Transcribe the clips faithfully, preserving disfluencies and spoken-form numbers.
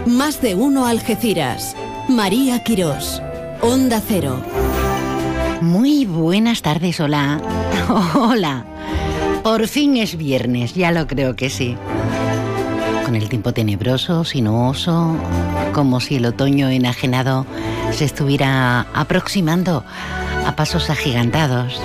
Más de uno Algeciras. María Quirós. Onda Cero. Muy buenas tardes, hola. Hola. Por fin es viernes, ya lo creo que sí. Con el tiempo tenebroso, sinuoso, como si el otoño enajenado se estuviera aproximando a pasos agigantados.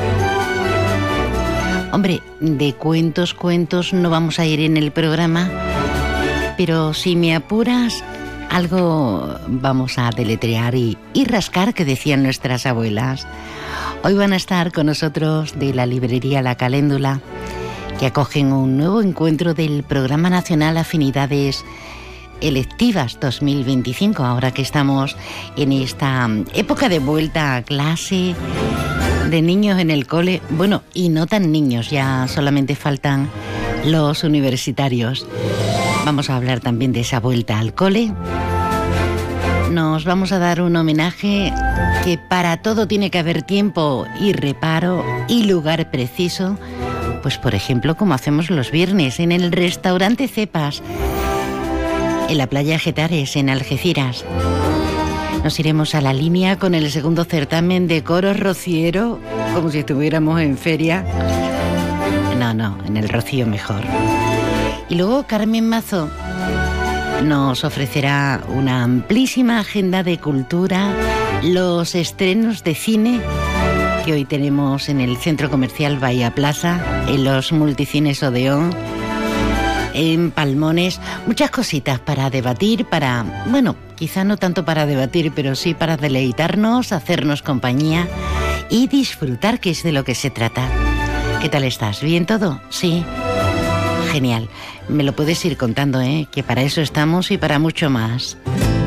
Hombre, de cuentos, cuentos no vamos a ir en el programa, pero si me apuras, algo vamos a deletrear y, y rascar, que decían nuestras abuelas. Hoy van a estar con nosotros de la librería La Caléndula, que acogen un nuevo encuentro del Programa Nacional Afinidades Electivas dos mil veinticinco, ahora que estamos en esta época de vuelta a clase, de niños en el cole, bueno, y no tan niños, ya solamente faltan los universitarios. Vamos a hablar también de esa vuelta al cole. Nos vamos a dar un homenaje, que para todo tiene que haber tiempo y reparo y lugar preciso. Pues por ejemplo, como hacemos los viernes en el restaurante Cepas, en la playa Getares, en Algeciras. Nos iremos a la línea con el segundo certamen de coro rociero, como si estuviéramos en feria. No, no, en el Rocío mejor. Y luego Carmen Mazo nos ofrecerá una amplísima agenda de cultura, los estrenos de cine que hoy tenemos en el Centro Comercial Bahía Plaza, en los multicines Odeón, en Palmones, muchas cositas para debatir, para, bueno, quizá no tanto para debatir, pero sí para deleitarnos, hacernos compañía y disfrutar, que es de lo que se trata. ¿Qué tal estás? ¿Bien todo? Sí. Genial. Me lo puedes ir contando, ¿eh? Que para eso estamos y para mucho más.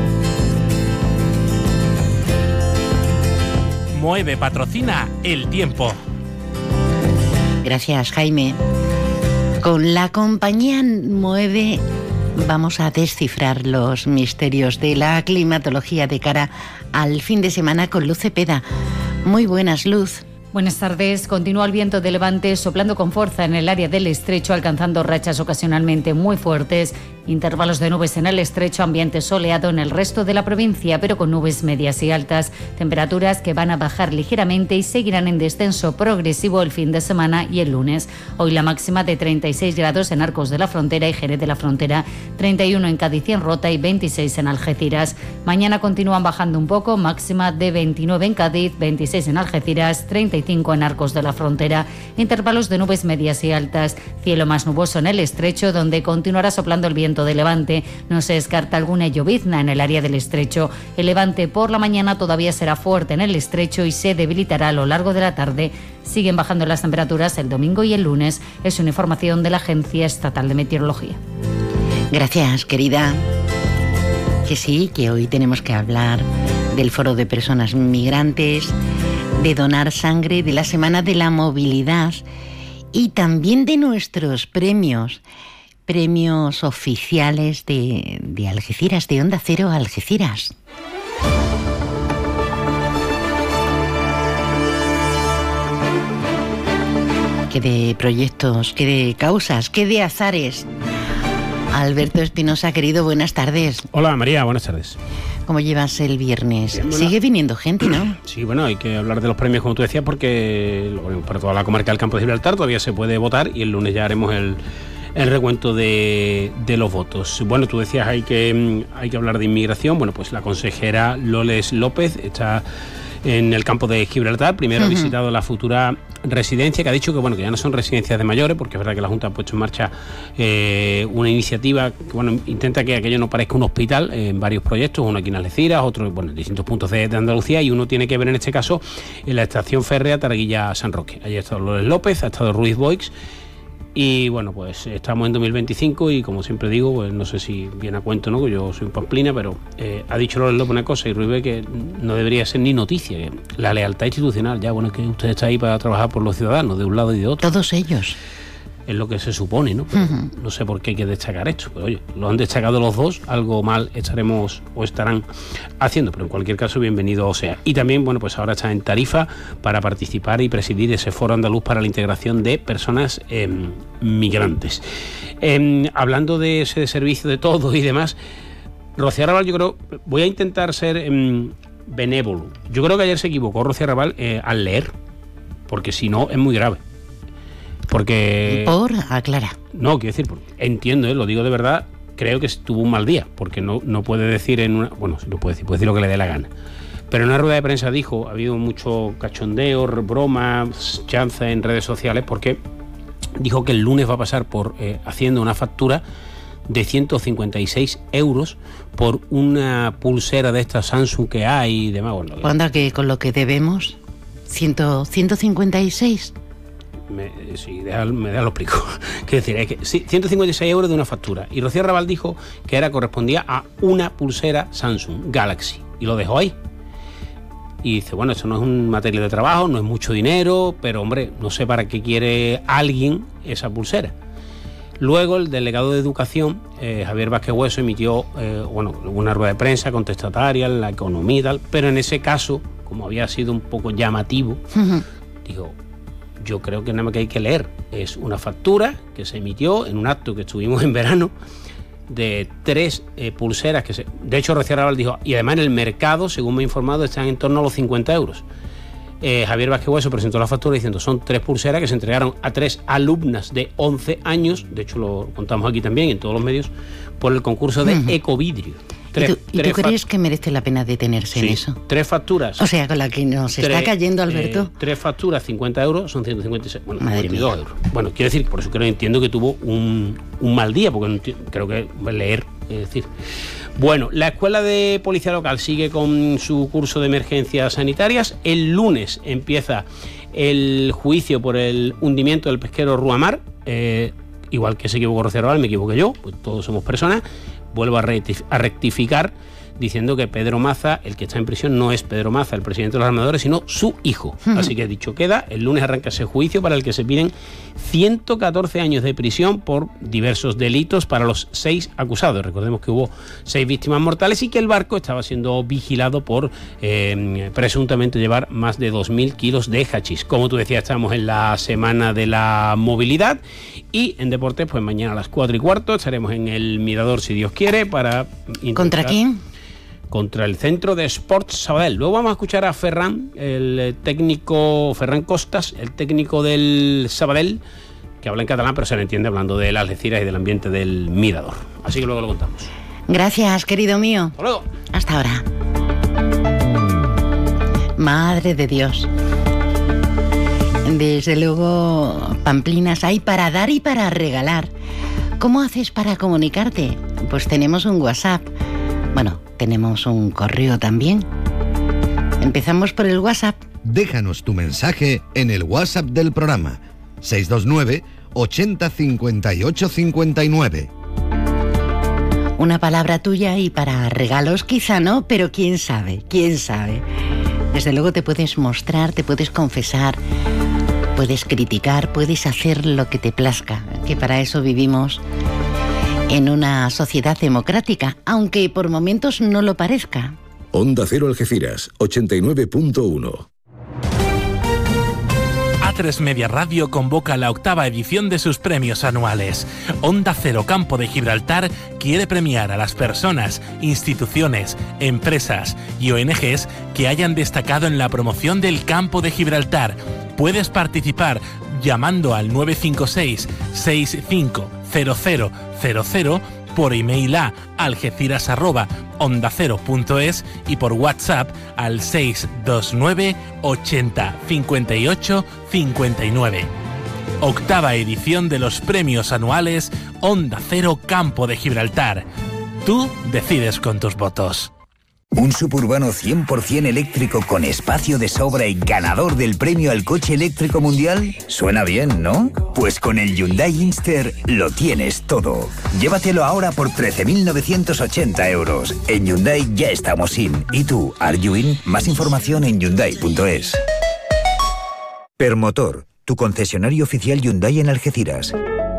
Mueve patrocina el tiempo. Gracias, Jaime. Con la compañía Mueve vamos a descifrar los misterios de la climatología de cara al fin de semana con Luz Cepeda. Muy buenas, Luz. Buenas tardes. Continúa el viento de levante soplando con fuerza en el área del estrecho, alcanzando rachas ocasionalmente muy fuertes. Intervalos de nubes en el estrecho, ambiente soleado en el resto de la provincia, pero con nubes medias y altas. Temperaturas que van a bajar ligeramente y seguirán en descenso progresivo el fin de semana y el lunes. Hoy la máxima de treinta y seis grados en Arcos de la Frontera y Jerez de la Frontera, treinta y uno en Cádiz y en Rota y veintiséis en Algeciras. Mañana continúan bajando un poco, máxima de veintinueve en Cádiz, veintiséis en Algeciras, treinta y cinco en Arcos de la Frontera. Intervalos de nubes medias y altas. Cielo más nuboso en el estrecho, donde continuará soplando el viento de levante. No se descarta alguna llovizna en el área del estrecho. El levante por la mañana todavía será fuerte en el estrecho y se debilitará a lo largo de la tarde. Siguen bajando las temperaturas el domingo y el lunes. Es una información de la Agencia Estatal de Meteorología. Gracias, querida. Que sí, que hoy tenemos que hablar del Foro de Personas Migrantes, de donar sangre, de la Semana de la Movilidad y también de nuestros premios. Premios oficiales de, de Algeciras, de Onda Cero Algeciras. Qué de proyectos, qué de causas, qué de azares. Alberto Espinosa, querido, buenas tardes. Hola María, buenas tardes. ¿Cómo llevas el viernes? Bien, bueno. Sigue viniendo gente, ¿no? Sí, bueno, hay que hablar de los premios, como tú decías, porque bueno, para toda la comarca del Campo de Gibraltar todavía se puede votar y el lunes ya haremos el... el recuento de, de los votos. Bueno, tú decías hay que hay que hablar de inmigración. Bueno, pues la consejera Loles López está en el campo de Gibraltar. Primero uh-huh. ha visitado la futura residencia, que ha dicho que bueno que ya no son residencias de mayores, porque es verdad que la Junta ha puesto en marcha eh, una iniciativa que bueno intenta que aquello no parezca un hospital eh, en varios proyectos, uno aquí en Algeciras, otro bueno en distintos puntos de, de Andalucía, y uno tiene que ver en este caso en la estación férrea Taraguilla-San Roque. Allí ha estado Loles López, ha estado Ruiz Boix. Y bueno, pues estamos en dos mil veinticinco y como siempre digo, pues no sé si viene a cuento, ¿no? Yo soy un pamplina, pero eh, ha dicho Loles López una cosa y Ruiz que no debería ser ni noticia, que la lealtad institucional, ya bueno, es que usted está ahí para trabajar por los ciudadanos, de un lado y de otro. Todos ellos. Es lo que se supone, ¿no? Pero uh-huh. no sé por qué hay que destacar esto, pero oye, lo han destacado los dos, algo mal estaremos o estarán haciendo, pero en cualquier caso bienvenido o sea. Y también, bueno, pues ahora está en Tarifa para participar y presidir ese foro andaluz para la integración de personas eh, migrantes. Eh, hablando de ese servicio de todo y demás, Rocío Arrabal, yo creo, voy a intentar ser eh, benévolo. Yo creo que ayer se equivocó Rocío Arrabal eh, al leer, porque si no es muy grave. Porque... Por, aclara. No, quiero decir, entiendo, eh, lo digo de verdad, creo que tuvo un mal día, porque no, no puede decir en una... Bueno, sí lo puede decir, puede decir lo que le dé la gana. Pero en una rueda de prensa dijo, ha habido mucho cachondeo, bromas, chanza en redes sociales, porque dijo que el lunes va a pasar por eh, haciendo una factura de ciento cincuenta y seis euros por una pulsera de estas Samsung que hay y demás. Bueno, ¿Cuándo que con lo que debemos? ¿ciento cincuenta y seis? Me, sí, deja, me da lo explico. Quiero decir, es que sí, ciento cincuenta y seis euros de una factura. Y Rocío Arrabal dijo que era correspondía a una pulsera Samsung Galaxy. Y lo dejó ahí. Y dice, bueno, eso no es un material de trabajo, no es mucho dinero, pero hombre, no sé para qué quiere alguien esa pulsera. Luego el delegado de Educación, eh, Javier Vázquez Hueso, emitió eh, bueno, una rueda de prensa contestataria, la economía y tal, pero en ese caso, como había sido un poco llamativo, uh-huh. dijo, yo creo que nada más que hay que leer. Es una factura que se emitió en un acto que estuvimos en verano, de tres eh, pulseras que se... De hecho, Rocío Arrabal dijo, y además en el mercado, según me he informado, están en torno a los cincuenta euros. Eh, Javier Vázquez Hueso presentó la factura diciendo, son tres pulseras que se entregaron a tres alumnas de once años, de hecho lo contamos aquí también en todos los medios, por el concurso de uh-huh. Ecovidrio. Tres, ¿Y tú, ¿y tú crees que merece la pena detenerse sí, en eso? Tres facturas. O sea, con la que nos tres, está cayendo Alberto. Eh, tres facturas, cincuenta euros, son ciento cincuenta y seis. Bueno, Madre cincuenta y dos mía. euros. Bueno, quiero decir, por eso creo que entiendo que tuvo un, un mal día, porque no, creo que leer, es decir. Bueno, la Escuela de Policía Local sigue con su curso de emergencias sanitarias. El lunes empieza el juicio por el hundimiento del pesquero Ruamar. Eh, igual que se equivocó Rocío Arrabal, me equivoqué yo, pues todos somos personas. Vuelvo a rectificar diciendo que Pedro Maza, el que está en prisión, no es Pedro Maza, el presidente de los armadores, sino su hijo. Uh-huh. Así que dicho queda, el lunes arranca ese juicio para el que se piden ciento catorce años de prisión por diversos delitos para los seis acusados. Recordemos que hubo seis víctimas mortales y que el barco estaba siendo vigilado por eh, presuntamente llevar más de dos mil kilos de hachís. Como tú decías, estamos en la semana de la movilidad y en deportes, pues mañana a las cuatro y cuarto estaremos en el Mirador, si Dios quiere, para... ¿Contra quién? Contra el Centro de Sports Sabadell. Luego vamos a escuchar a Ferran, el técnico, Ferran Costas, el técnico del Sabadell, que habla en catalán, pero se le entiende hablando de las Algeciras y del ambiente del Mirador. Así que luego lo contamos. Gracias, querido mío. Hasta luego. Hasta ahora. Madre de Dios. Desde luego, pamplinas hay para dar y para regalar. ¿Cómo haces para comunicarte? Pues tenemos un WhatsApp. Bueno, tenemos un correo también. Empezamos por el WhatsApp. Déjanos tu mensaje en el WhatsApp del programa seis dos nueve, ochenta, cincuenta y ocho, cincuenta y nueve. Una palabra tuya y para regalos quizá no, pero quién sabe, quién sabe. Desde luego te puedes mostrar, te puedes confesar, puedes criticar, puedes hacer lo que te plazca, que para eso vivimos en una sociedad democrática, aunque por momentos no lo parezca. Onda Cero Algeciras, ochenta y nueve punto uno. A tres Media Radio convoca la octava edición de sus premios anuales. Onda Cero Campo de Gibraltar quiere premiar a las personas, instituciones, empresas y O N Ges que hayan destacado en la promoción del Campo de Gibraltar. Puedes participar llamando al nueve cinco seis, seis cinco cero cero cero cero, por email a algeciras arroba onda cero punto es y por WhatsApp al seis dos nueve, ochenta, cincuenta y ocho, cincuenta y nueve. Octava edición de los premios anuales Onda Cero Campo de Gibraltar. Tú decides con tus votos. Un suburbano cien por ciento eléctrico con espacio de sobra y ganador del premio al coche eléctrico mundial. Suena bien, ¿no? Pues con el Hyundai Inster lo tienes todo. Llévatelo ahora por trece mil novecientos ochenta euros. En Hyundai ya estamos in. ¿Y tú, are you in? Más información en hyundai punto es. Permotor, tu concesionario oficial Hyundai en Algeciras.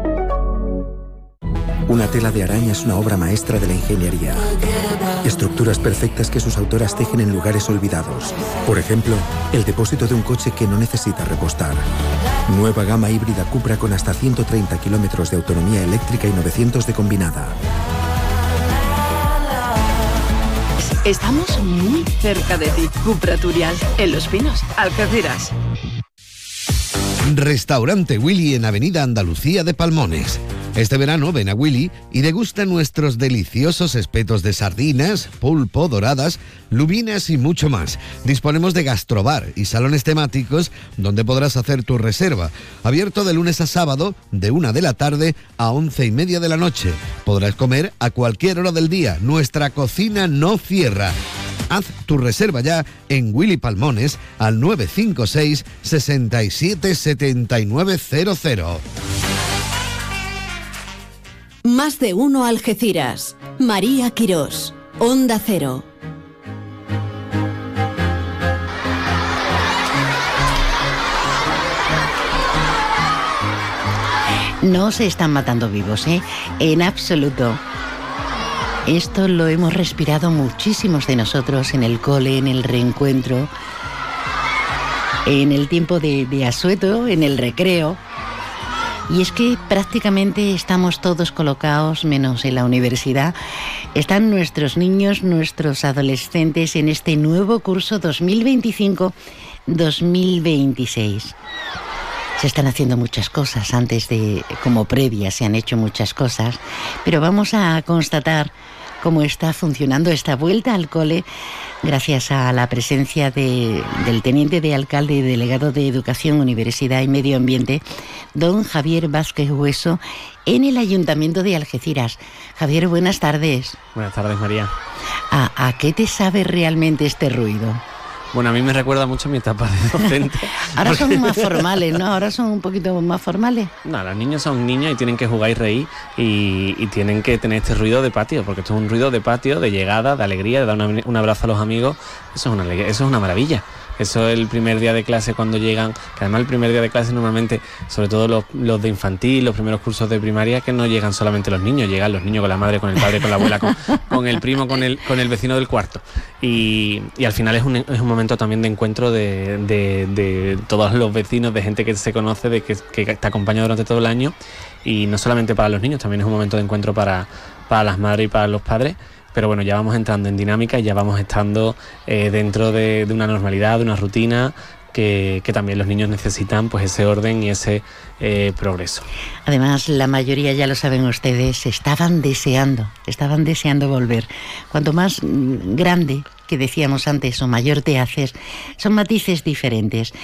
Una tela de araña es una obra maestra de la ingeniería. Estructuras perfectas que sus autoras tejen en lugares olvidados. Por ejemplo, el depósito de un coche que no necesita repostar. Nueva gama híbrida Cupra con hasta ciento treinta kilómetros de autonomía eléctrica y novecientos de combinada. Estamos muy cerca de ti. Cupra Turial, en Los Pinos, Algeciras. Restaurante Willy en Avenida Andalucía de Palmones. Este verano ven a Willy y degusta nuestros deliciosos espetos de sardinas, pulpo, doradas, lubinas y mucho más. Disponemos de gastrobar y salones temáticos donde podrás hacer tu reserva. Abierto de lunes a sábado, de una de la tarde a once y media de la noche. Podrás comer a cualquier hora del día. Nuestra cocina no cierra. Haz tu reserva ya en Willy Palmones al nueve cinco seis, seis siete siete nueve cero cero. Más de uno Algeciras. María Quirós. Onda Cero. No se están matando vivos, ¿eh? En absoluto. Esto lo hemos respirado muchísimos de nosotros en el cole, en el reencuentro, en el tiempo de, de asueto, en el recreo. Y es que prácticamente estamos todos colocados, menos en la universidad. Están nuestros niños, nuestros adolescentes en este nuevo curso dos mil veinticinco dos mil veintiséis. Se están haciendo muchas cosas antes de, como previa, se han hecho muchas cosas, pero vamos a constatar cómo está funcionando esta vuelta al cole gracias a la presencia de, del teniente de alcalde y delegado de Educación, Universidad y Medio Ambiente, don Javier Vázquez Hueso, en el Ayuntamiento de Algeciras. Javier, buenas tardes. Buenas tardes, María. ¿A, a qué te sabe realmente este ruido? Bueno, a mí me recuerda mucho mi etapa de docente. Ahora porque... son más formales, ¿no? Ahora son un poquito más formales. No, los niños son niños y tienen que jugar y reír y, y tienen que tener este ruido de patio, porque esto es un ruido de patio, de llegada, de alegría, de dar una, un abrazo a los amigos. Eso es una alegría, eso es una maravilla. Eso es el primer día de clase cuando llegan, que además el primer día de clase normalmente, sobre todo los, los de infantil, los primeros cursos de primaria, que no llegan solamente los niños, llegan los niños con la madre, con el padre, con la abuela, con, con el primo, con el, con el vecino del cuarto. Y, y al final es un, es un momento también de encuentro de, de, de todos los vecinos, de gente que se conoce, de que, que está acompañado durante todo el año. Y no solamente para los niños, también es un momento de encuentro para, para las madres y para los padres. Pero bueno, ya vamos entrando en dinámica y ya vamos estando eh, dentro de, de una normalidad, de una rutina que, que también los niños necesitan, pues ese orden y ese eh, progreso. Además, la mayoría, ya lo saben ustedes, estaban deseando, estaban deseando volver. Cuanto más grande, que decíamos antes, o mayor te haces, son matices diferentes.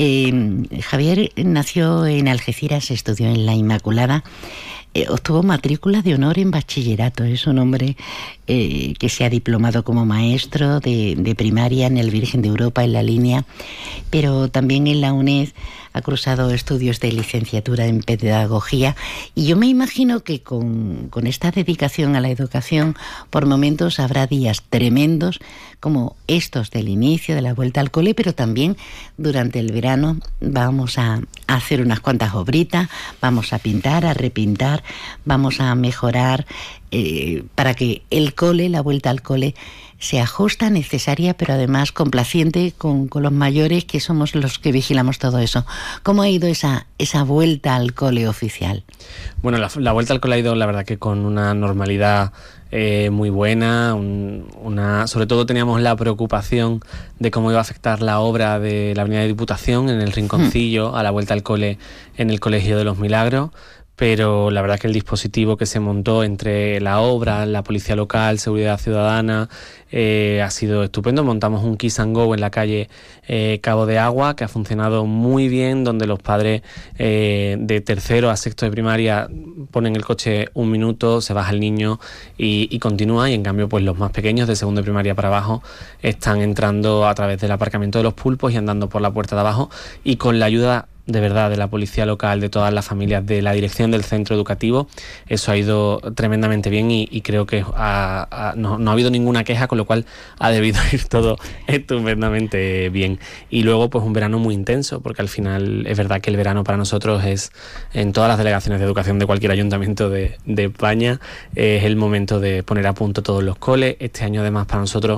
Eh, Javier nació en Algeciras, estudió en la Inmaculada, Eh, obtuvo matrícula de honor en bachillerato. Es un hombre eh, que se ha diplomado como maestro de, de primaria en el Virgen de Europa, en la línea, pero también en la UNED ha cursado estudios de licenciatura en pedagogía, y yo me imagino que con, con esta dedicación a la educación, por momentos habrá días tremendos como estos del inicio de la vuelta al cole, pero también durante el verano vamos a hacer unas cuantas obritas, vamos a pintar, a repintar, vamos a mejorar eh, para que el cole, la vuelta al cole, sea justa, necesaria, pero además complaciente con, con los mayores, que somos los que vigilamos todo eso. ¿Cómo ha ido esa, esa vuelta al cole oficial? Bueno, la, la vuelta al cole ha ido, la verdad, que con una normalidad eh, muy buena. Un, una, sobre todo teníamos la preocupación de cómo iba a afectar la obra de la Avenida de Diputación en el Rinconcillo, mm. a la vuelta al cole en el Colegio de los Milagros. Pero la verdad que el dispositivo que se montó entre la obra, la policía local, seguridad ciudadana, eh, ha sido estupendo. Montamos un Kiss and Go en la calle eh, Cabo de Agua, que ha funcionado muy bien, donde los padres eh, de tercero a sexto de primaria ponen el coche un minuto, se baja el niño y, y continúa, y en cambio pues los más pequeños, de segundo de primaria para abajo, están entrando a través del aparcamiento de los Pulpos y andando por la puerta de abajo, y con la ayuda de verdad de la policía local, de todas las familias, de la dirección del centro educativo, eso ha ido tremendamente bien, y, y creo que ha, ha, no, no ha habido ninguna queja, con lo cual ha debido ir todo estupendamente bien. Y luego pues un verano muy intenso, porque al final es verdad que el verano para nosotros es, en todas las delegaciones de educación de cualquier ayuntamiento de, de España, es el momento de poner a punto todos los coles. Este año además para nosotros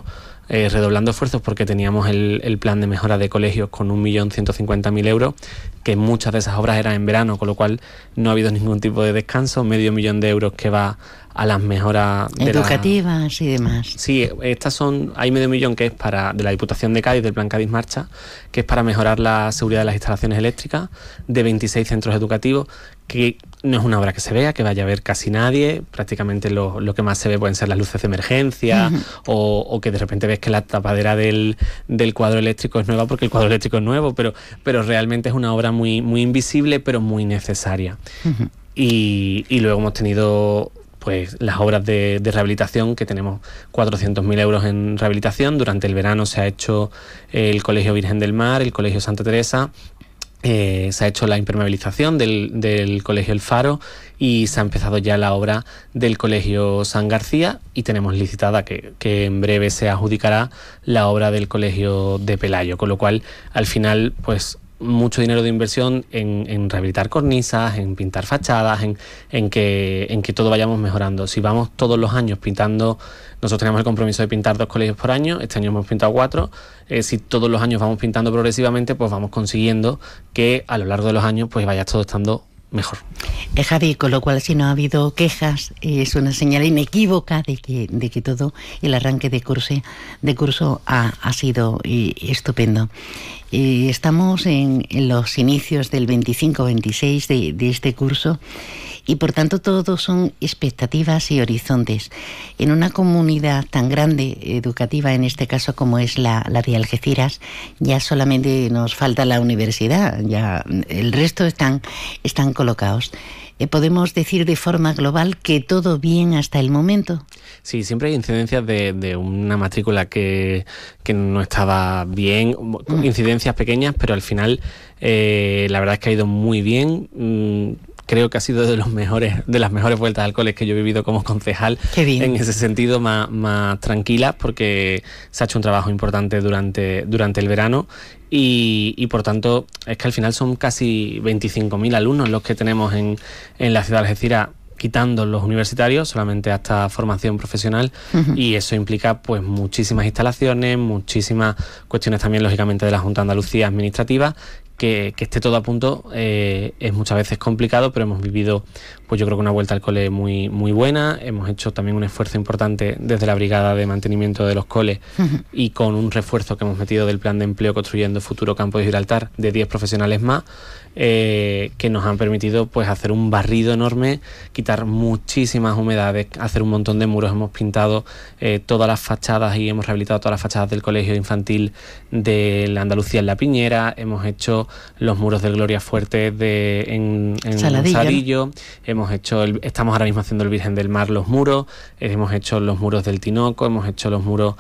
eh, redoblando esfuerzos porque teníamos el, el plan de mejora de colegios con un millón ciento cincuenta mil euros, que muchas de esas obras eran en verano, con lo cual no ha habido ningún tipo de descanso, medio millón de euros que va a las mejoras de educativas la... y demás. Sí, estas son, hay medio millón que es para de la Diputación de Cádiz, del Plan Cádiz Marcha, que es para mejorar la seguridad de las instalaciones eléctricas de veintiséis centros educativos, que no es una obra que se vea, que vaya a ver casi nadie, prácticamente lo, lo que más se ve pueden ser las luces de emergencia, uh-huh. o, o que de repente ves que la tapadera del, del cuadro eléctrico es nueva porque el cuadro eléctrico es nuevo, pero, pero realmente es una obra muy, muy invisible, pero muy necesaria. Uh-huh. Y, y luego hemos tenido pues las obras de, de rehabilitación, que tenemos cuatrocientos mil euros en rehabilitación. Durante el verano se ha hecho el Colegio Virgen del Mar, el Colegio Santa Teresa, eh, se ha hecho la impermeabilización del, del Colegio El Faro y se ha empezado ya la obra del Colegio San García, y tenemos licitada que, que en breve se adjudicará la obra del Colegio de Pelayo, con lo cual al final pues mucho dinero de inversión en, en rehabilitar cornisas, en pintar fachadas, en, en, que, en que todo vayamos mejorando. Si vamos todos los años pintando, nosotros tenemos el compromiso de pintar dos colegios por año, este año hemos pintado cuatro, eh, si todos los años vamos pintando progresivamente, pues vamos consiguiendo que a lo largo de los años pues vaya todo estando mejor. Eh, Javi, con lo cual si no ha habido quejas, eh, es una señal inequívoca de que, de que todo el arranque de curso, de curso ha, ha sido eh, estupendo. Eh, estamos en, en los inicios del veinticinco veintiséis de, de este curso, y por tanto todo son expectativas y horizontes. En una comunidad tan grande, educativa en este caso como es la, la de Algeciras, ya solamente nos falta la universidad, ya el resto están, están colocados. Eh, ¿Podemos decir de forma global que todo bien hasta el momento? Sí, siempre hay incidencias de, de una matrícula que, que no estaba bien, incidencias pequeñas, pero al final eh, la verdad es que ha ido muy bien. Mm, creo que ha sido de los mejores, de las mejores vueltas al cole que yo he vivido como concejal. Qué bien. En ese sentido, más, más tranquila, porque se ha hecho un trabajo importante durante, durante el verano. Y, y por tanto, es que al final son casi veinticinco mil alumnos los que tenemos en, en la ciudad de Algeciras, quitando los universitarios, solamente hasta formación profesional, uh-huh. y eso implica pues muchísimas instalaciones, muchísimas cuestiones también, lógicamente, de la Junta de Andalucía administrativa. Que, que esté todo a punto eh, es muchas veces complicado, pero hemos vivido, pues yo creo que una vuelta al cole muy, muy buena. Hemos hecho también un esfuerzo importante desde la Brigada de Mantenimiento de los Coles, uh-huh. y con un refuerzo que hemos metido del Plan de Empleo Construyendo Futuro Campo de Gibraltar de diez profesionales más, eh, que nos han permitido pues hacer un barrido enorme, quitar muchísimas humedades, hacer un montón de muros. Hemos pintado eh, todas las fachadas y hemos rehabilitado todas las fachadas del colegio infantil de la Andalucía en La Piñera. Hemos hecho los muros del Gloria Fuerte de, en, en Saladillo. Saladillo. Hemos hecho el, estamos ahora mismo haciendo el Virgen del Mar, los muros. Hemos hecho los muros del Tinoco, hemos hecho los muros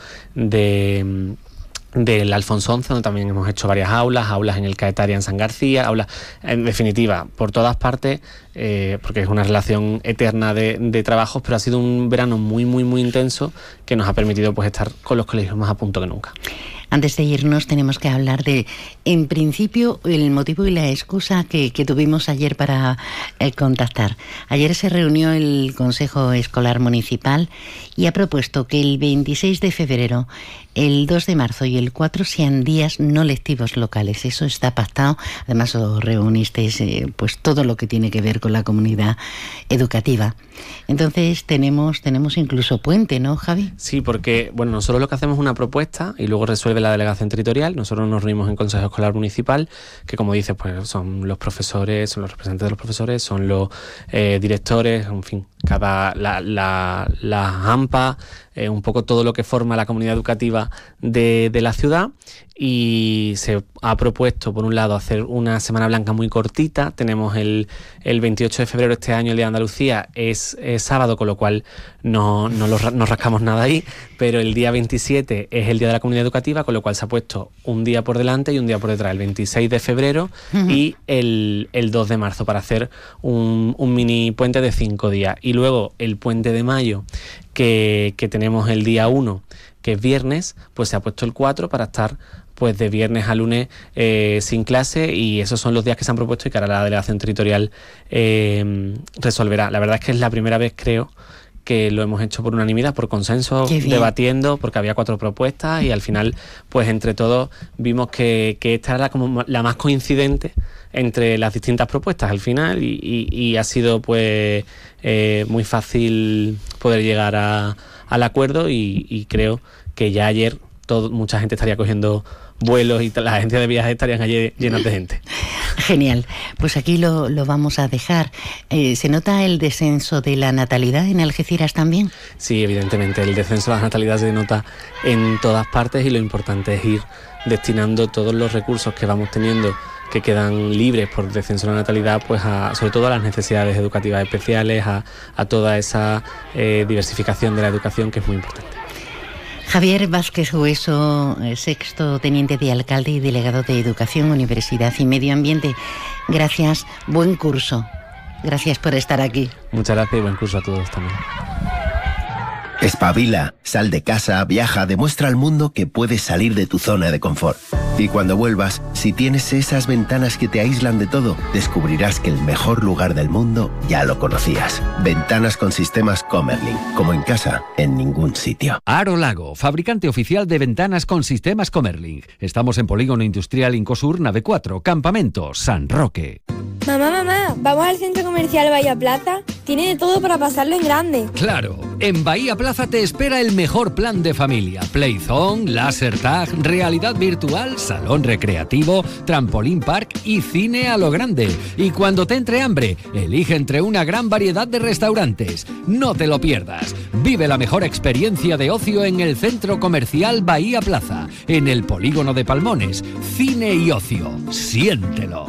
de del Alfonso once, donde también hemos hecho varias aulas, aulas en el Caetaria en San García, aulas, en definitiva, por todas partes, eh, porque es una relación eterna de, de trabajos, pero ha sido un verano muy, muy, muy intenso que nos ha permitido pues estar con los colegios más a punto que nunca. Antes de irnos tenemos que hablar de, en principio, el motivo y la excusa que, que tuvimos ayer para eh, contactar. Ayer se reunió el Consejo Escolar Municipal y ha propuesto que el veintiséis de febrero, el dos de marzo y el cuatro sean días no lectivos locales. Eso está pactado. Además, os reunisteis eh, pues todo lo que tiene que ver con la comunidad educativa. Entonces tenemos, tenemos incluso puente, ¿no, Javi? Sí, porque bueno, nosotros lo que hacemos es una propuesta y luego resuelve la delegación territorial. Nosotros nos reunimos en Consejo Escolar Municipal, que como dices, pues son los profesores, son los representantes de los profesores, son los eh, directores, en fin, cada la, la, la AMPA, eh, un poco todo lo que forma la comunidad educativa de, de la ciudad. Y se ha propuesto, por un lado, hacer una Semana Blanca muy cortita. Tenemos el, el veintiocho de febrero este año, el Día de Andalucía, es, es sábado, con lo cual no, no, lo, no rascamos nada ahí, pero el día veintisiete es el Día de la Comunidad Educativa, con lo cual se ha puesto un día por delante y un día por detrás, el veintiséis de febrero uh-huh. y el, el dos de marzo, para hacer un, un mini puente de cinco días. Y luego el puente de mayo, que, que tenemos el día uno, que es viernes, pues se ha puesto el cuatro para estar pues de viernes a lunes eh, sin clase, y esos son los días que se han propuesto y que ahora la delegación territorial eh, resolverá. La verdad es que es la primera vez, creo, que lo hemos hecho por unanimidad, por consenso, debatiendo, porque había cuatro propuestas y al final, pues entre todos vimos que, que esta era como la más coincidente entre las distintas propuestas al final y, y, y ha sido pues eh, muy fácil poder llegar a, al acuerdo y, y creo que ya ayer todo, mucha gente estaría cogiendo vuelos y las agencias de viajes estarían allí llenas de gente. Genial, pues aquí lo, lo vamos a dejar. Eh, ¿Se nota el descenso de la natalidad en Algeciras también? Sí, evidentemente, el descenso de la natalidad se nota en todas partes y lo importante es ir destinando todos los recursos que vamos teniendo que quedan libres por descenso de la natalidad, pues a, sobre todo a las necesidades educativas especiales, a, a toda esa eh, diversificación de la educación que es muy importante. Javier Vázquez Hueso, sexto teniente de alcalde y delegado de Educación, Universidad y Medio Ambiente. Gracias, buen curso. Gracias por estar aquí. Muchas gracias y buen curso a todos también. Espabila, sal de casa, viaja, demuestra al mundo que puedes salir de tu zona de confort. Y cuando vuelvas, si tienes esas ventanas que te aíslan de todo, descubrirás que el mejor lugar del mundo ya lo conocías. Ventanas con sistemas Comerlin, como en casa, en ningún sitio. Aro Lago, fabricante oficial de ventanas con sistemas Comerlin. Estamos en Polígono Industrial Incosur, nave cuatro, Campamento, San Roque. Mamá, mamá, ¿vamos al centro comercial Bahía Plaza? Tiene de todo para pasarlo en grande. Claro, en Bahía Plaza te espera el mejor plan de familia. Playzone, laser tag, realidad virtual, salón recreativo, trampolín park y cine a lo grande. Y cuando te entre hambre, elige entre una gran variedad de restaurantes. No te lo pierdas. Vive la mejor experiencia de ocio en el centro comercial Bahía Plaza, en el polígono de Palmones. Cine y ocio. Siéntelo.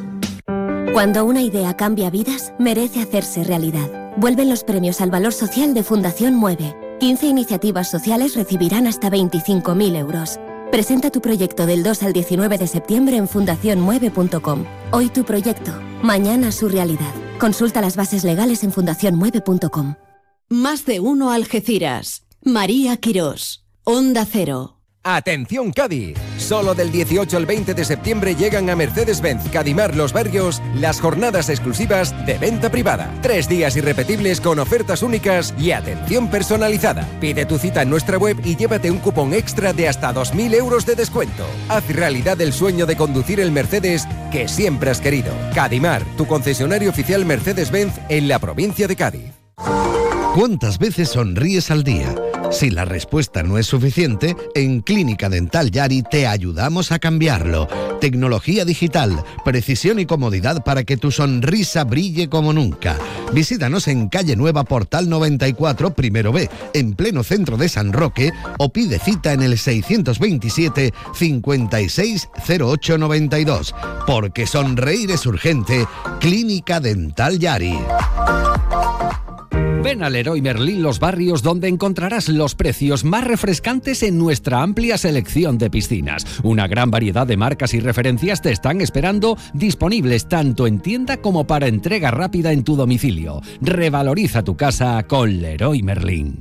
Cuando una idea cambia vidas, merece hacerse realidad. Vuelven los premios al valor social de Fundación Mueve. quince iniciativas sociales recibirán hasta veinticinco mil euros. Presenta tu proyecto del dos al diecinueve de septiembre en fundación mueve punto com. Hoy tu proyecto, mañana su realidad. Consulta las bases legales en fundación mueve punto com. Más de uno Algeciras. María Quirós. Onda Cero. Atención Cádiz, solo del dieciocho al veinte de septiembre llegan a Mercedes-Benz Cadimar Los Barrios las jornadas exclusivas de venta privada. Tres días irrepetibles con ofertas únicas y atención personalizada. Pide tu cita en nuestra web y llévate un cupón extra de hasta dos mil euros de descuento. Haz realidad el sueño de conducir el Mercedes que siempre has querido. Cadimar, tu concesionario oficial Mercedes-Benz en la provincia de Cádiz. ¿Cuántas veces sonríes al día? Si la respuesta no es suficiente, en Clínica Dental Yari te ayudamos a cambiarlo. Tecnología digital, precisión y comodidad para que tu sonrisa brille como nunca. Visítanos en Calle Nueva Portal noventa y cuatro, primero B, en pleno centro de San Roque, o pide cita en el seiscientos veintisiete, cincuenta y seis, cero ocho noventa y dos. Porque sonreír es urgente. Clínica Dental Yari. Ven al Leroy Merlin Los Barrios, donde encontrarás los precios más refrescantes en nuestra amplia selección de piscinas. Una gran variedad de marcas y referencias te están esperando, disponibles tanto en tienda como para entrega rápida en tu domicilio. Revaloriza tu casa con Leroy Merlin.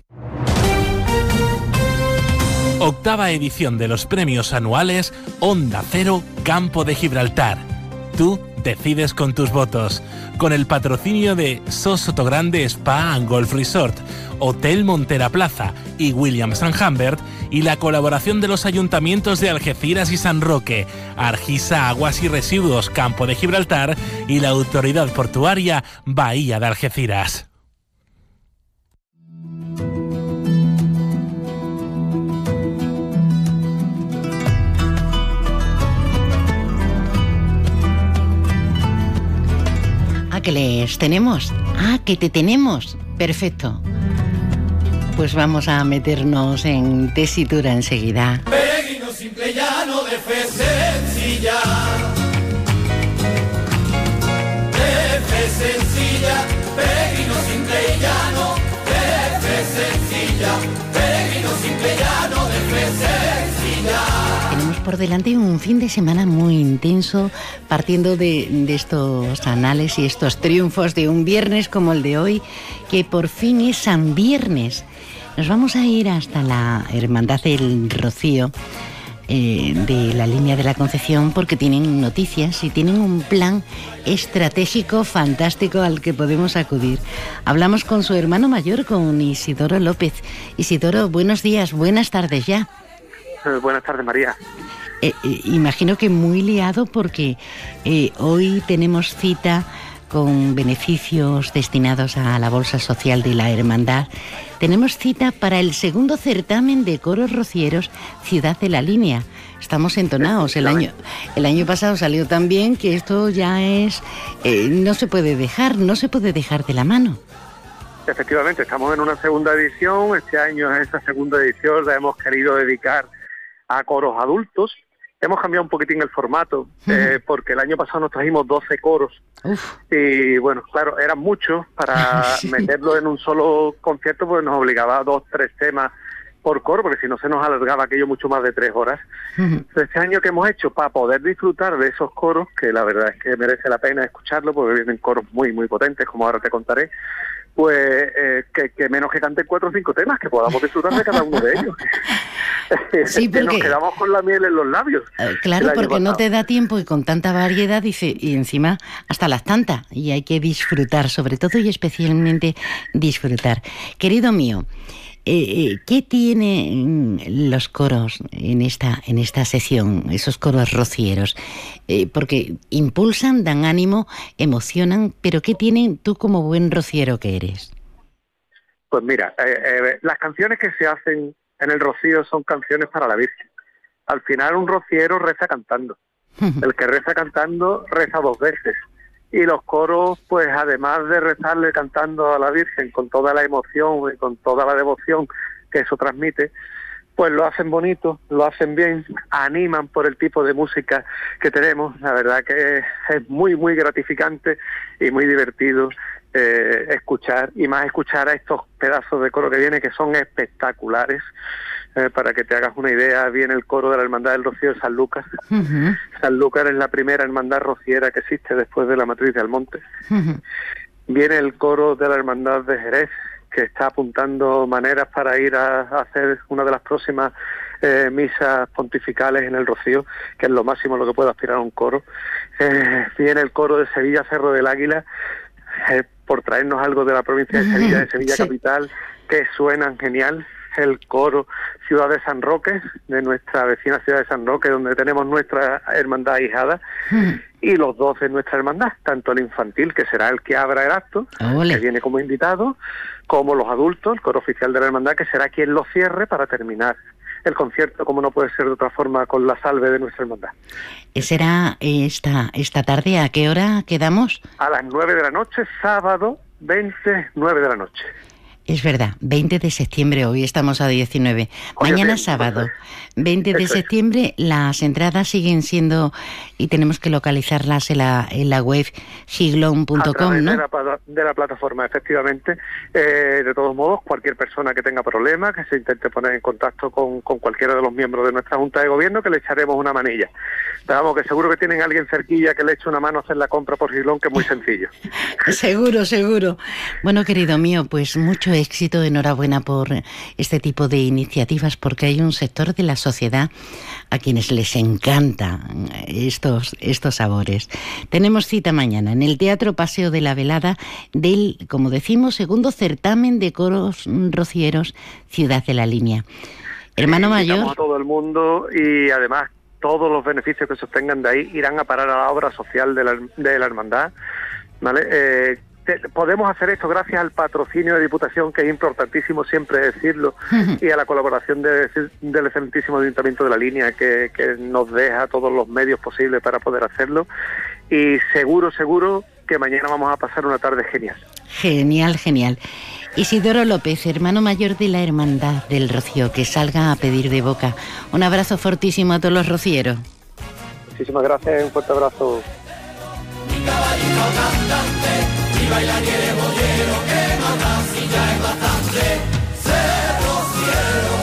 Octava edición de los premios anuales Onda Cero Campo de Gibraltar. Tú decides con tus votos. Con el patrocinio de Sos Sotogrande Spa and Golf Resort, Hotel Montera Plaza y Williams and Humbert, y la colaboración de los ayuntamientos de Algeciras y San Roque, Argisa Aguas y Residuos Campo de Gibraltar y la Autoridad Portuaria Bahía de Algeciras. ¿Que les tenemos? Ah, que te tenemos. Perfecto. Pues vamos a meternos en tesitura enseguida. Peregrino simple llano de fe sencilla. De fe sencilla. Peregrino simple y llano de fe sencilla. Peregrino simple llano de fe sencilla. Tenemos por delante un fin de semana muy intenso, partiendo de, de estos anales y estos triunfos de un viernes como el de hoy, que por fin es San Viernes. Nos vamos a ir hasta la Hermandad del Rocío, eh, de la línea de la Concepción, porque tienen noticias y tienen un plan estratégico fantástico al que podemos acudir. Hablamos con su hermano mayor, con Isidoro López. Isidoro, buenos días, buenas tardes ya. Eh, buenas tardes, María. Eh, eh, imagino que muy liado porque eh, hoy tenemos cita con beneficios destinados a la Bolsa Social de la Hermandad. Tenemos cita para el segundo certamen de coros rocieros Ciudad de la Línea. Estamos entonados. El año, el año pasado salió tan bien que esto ya es... Eh, no se puede dejar, no se puede dejar de la mano. Efectivamente, estamos en una segunda edición. Este año, en esta segunda edición, la hemos querido dedicar a coros adultos. Hemos cambiado un poquitín el formato, eh, porque el año pasado nos trajimos doce coros. Uf. Y bueno, claro, eran muchos para sí. meterlo en un solo concierto, pues nos obligaba a dos, tres temas por coro, porque si no se nos alargaba aquello mucho más de tres horas. Uh-huh. Este año que hemos hecho para poder disfrutar de esos coros, que la verdad es que merece la pena escucharlo, porque vienen coros muy, muy potentes, como ahora te contaré, pues eh, que, que menos que canten cuatro o cinco temas, que podamos disfrutar de cada uno de ellos. Sí, porque... nos quedamos con la miel en los labios. Claro, porque no te da tiempo y con tanta variedad, dice, y encima hasta las tantas, y hay que disfrutar, sobre todo y especialmente disfrutar. Querido mío, eh, ¿qué tienen los coros en esta, en esta sesión, esos coros rocieros? Eh, porque impulsan, dan ánimo, emocionan, pero ¿qué tienen tú como buen rociero que eres? Pues mira, eh, eh, las canciones que se hacen en el rocío son canciones para la Virgen. Al final un rociero reza cantando. El que reza cantando reza dos veces. Y los coros, pues además de rezarle cantando a la Virgen con toda la emoción y con toda la devoción que eso transmite, pues lo hacen bonito, lo hacen bien, animan por el tipo de música que tenemos. La verdad que es muy, muy gratificante y muy divertido eh, escuchar, y más escuchar a estos pedazos de coro que vienen, que son espectaculares. Eh, para que te hagas una idea, viene el coro de la Hermandad del Rocío de San Lucas. Uh-huh. San Lucas es la primera hermandad rociera que existe después de la Matriz de Almonte. Uh-huh. Viene el coro de la Hermandad de Jerez, que está apuntando maneras para ir a, a hacer una de las próximas eh, misas pontificales en el Rocío, que es lo máximo a lo que puede aspirar un coro. Eh, viene el coro de Sevilla Cerro del Águila, eh, por traernos algo de la provincia de Sevilla, de Sevilla sí. capital, que suenan genial. El coro Ciudad de San Roque, de nuestra vecina Ciudad de San Roque, donde tenemos nuestra hermandad ahijada, mm. y los dos de nuestra hermandad, tanto el infantil, que será el que abra el acto, Olé. que viene como invitado, como los adultos, el coro oficial de la hermandad, que será quien lo cierre para terminar el concierto, como no puede ser de otra forma, con la salve de nuestra hermandad. ¿Será esta, esta tarde? ¿A qué hora quedamos? A las nueve de la noche, sábado veinte, nueve de la noche. Es verdad, veinte de septiembre, hoy estamos a diecinueve. Oye, Mañana bien, sábado, veinte de septiembre, las entradas siguen siendo, y tenemos que localizarlas en la, en la web siglon punto com, ¿no? De la, de la plataforma, efectivamente. Eh, de todos modos, cualquier persona que tenga problemas, que se intente poner en contacto con, con cualquiera de los miembros de nuestra Junta de Gobierno, que le echaremos una manilla. Pero vamos, que seguro que tienen a alguien cerquilla que le eche una mano a hacer la compra por Siglón, que es muy sencillo. Seguro, seguro. Bueno, querido mío, pues mucho éxito, enhorabuena por este tipo de iniciativas, porque hay un sector de la sociedad a quienes les encantan estos, estos sabores. Tenemos cita mañana en el Teatro Paseo de la Velada del, como decimos, segundo certamen de coros rocieros Ciudad de la Línea. Hermano sí, mayor. A todo el mundo, y además todos los beneficios que se obtengan de ahí irán a parar a la obra social de la, de la hermandad, ¿vale? Eh, Podemos hacer esto gracias al patrocinio de Diputación, que es importantísimo siempre decirlo, y a la colaboración de, del excelentísimo Ayuntamiento de la Línea, que, que nos deja todos los medios posibles para poder hacerlo. Y seguro, seguro que mañana vamos a pasar una tarde genial. Genial, genial. Isidoro López, hermano mayor de la Hermandad del Rocío, que salga a pedir de boca. Un abrazo fortísimo a todos los rocieros. Muchísimas gracias, un fuerte abrazo. Mi caballito cantante, y bailar y eres bollero, que matar si ya es bastante, ser rociero.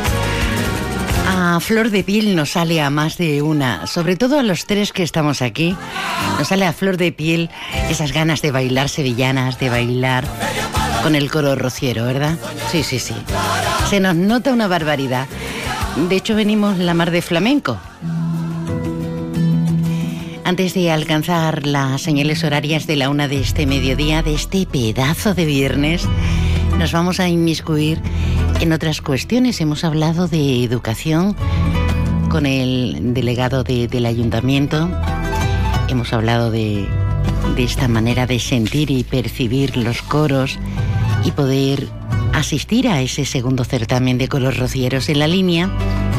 A flor de piel nos sale a más de una, sobre todo a los tres que estamos aquí, nos sale a flor de piel esas ganas de bailar sevillanas, de bailar con el coro rociero, ¿verdad? Sí, sí, sí. Se nos nota una barbaridad. De hecho, venimos la mar de flamenco. Antes de alcanzar las señales horarias de la una de este mediodía, de este pedazo de viernes, nos vamos a inmiscuir en otras cuestiones. Hemos hablado de educación con el delegado de, del ayuntamiento. Hemos hablado de, de esta manera de sentir y percibir los coros y poder asistir a ese segundo certamen de coros rocieros en la línea.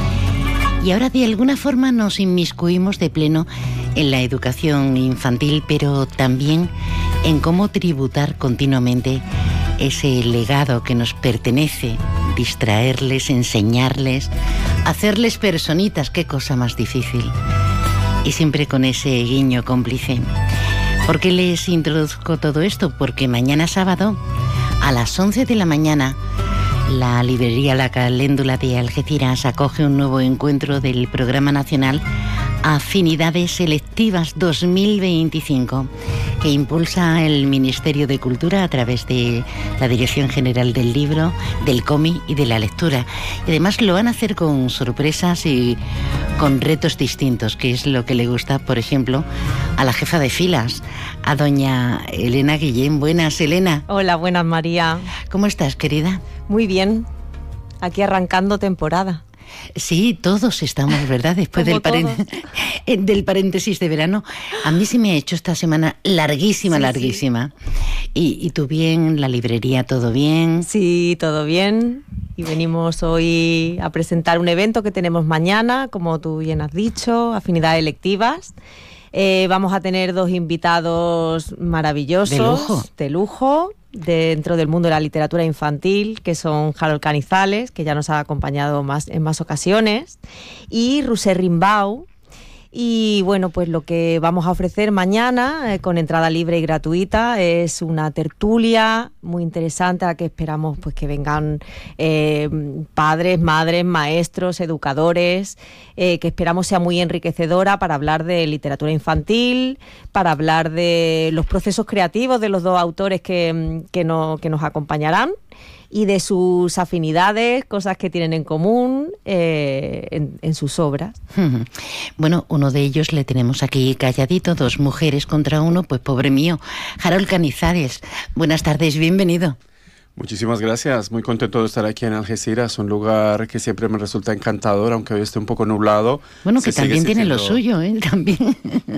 Y ahora de alguna forma nos inmiscuimos de pleno en la educación infantil, pero también en cómo tributar continuamente ese legado que nos pertenece, distraerles, enseñarles, hacerles personitas, qué cosa más difícil. Y siempre con ese guiño cómplice. ¿Por qué les introduzco todo esto? Porque mañana sábado, a las once de la mañana, la librería La Caléndula de Algeciras acoge un nuevo encuentro del Programa Nacional Afinidades Selectivas dos mil veinticinco, que impulsa el Ministerio de Cultura a través de la Dirección General del Libro, del Cómic y de la Lectura. Y además lo van a hacer con sorpresas y con retos distintos, que es lo que le gusta, por ejemplo, a la jefa de filas, a doña Elena Guillén. Buenas, Elena. Hola, buenas, María. ¿Cómo estás, querida? Muy bien, aquí arrancando temporada. Sí, todos estamos, ¿verdad? Después del, paren... del paréntesis de verano. A mí se me ha hecho esta semana larguísima, sí, larguísima. Sí. ¿Y, ¿Y tú bien? ¿La librería todo bien? Sí, todo bien. Y venimos hoy a presentar un evento que tenemos mañana, como tú bien has dicho, Afinidades Electivas. Eh, vamos a tener dos invitados maravillosos. De lujo. De lujo. Dentro del mundo de la literatura infantil, que son Harold Canizales, que ya nos ha acompañado más, en más ocasiones, y Roser Rimbaud. Y bueno, pues lo que vamos a ofrecer mañana, eh, con entrada libre y gratuita, es una tertulia muy interesante a la que esperamos pues que vengan eh, padres, madres, maestros, educadores, eh, que esperamos sea muy enriquecedora para hablar de literatura infantil, para hablar de los procesos creativos de los dos autores que, que, no, que nos acompañarán, y de sus afinidades, cosas que tienen en común eh, en, en sus obras. Bueno, uno de ellos le tenemos aquí calladito, dos mujeres contra uno, pues pobre mío. Harold Canizales, buenas tardes, bienvenido. Muchísimas gracias, muy contento de estar aquí en Algeciras, un lugar que siempre me resulta encantador, aunque hoy esté un poco nublado. Bueno, que también tiene lo suyo, ¿eh? También.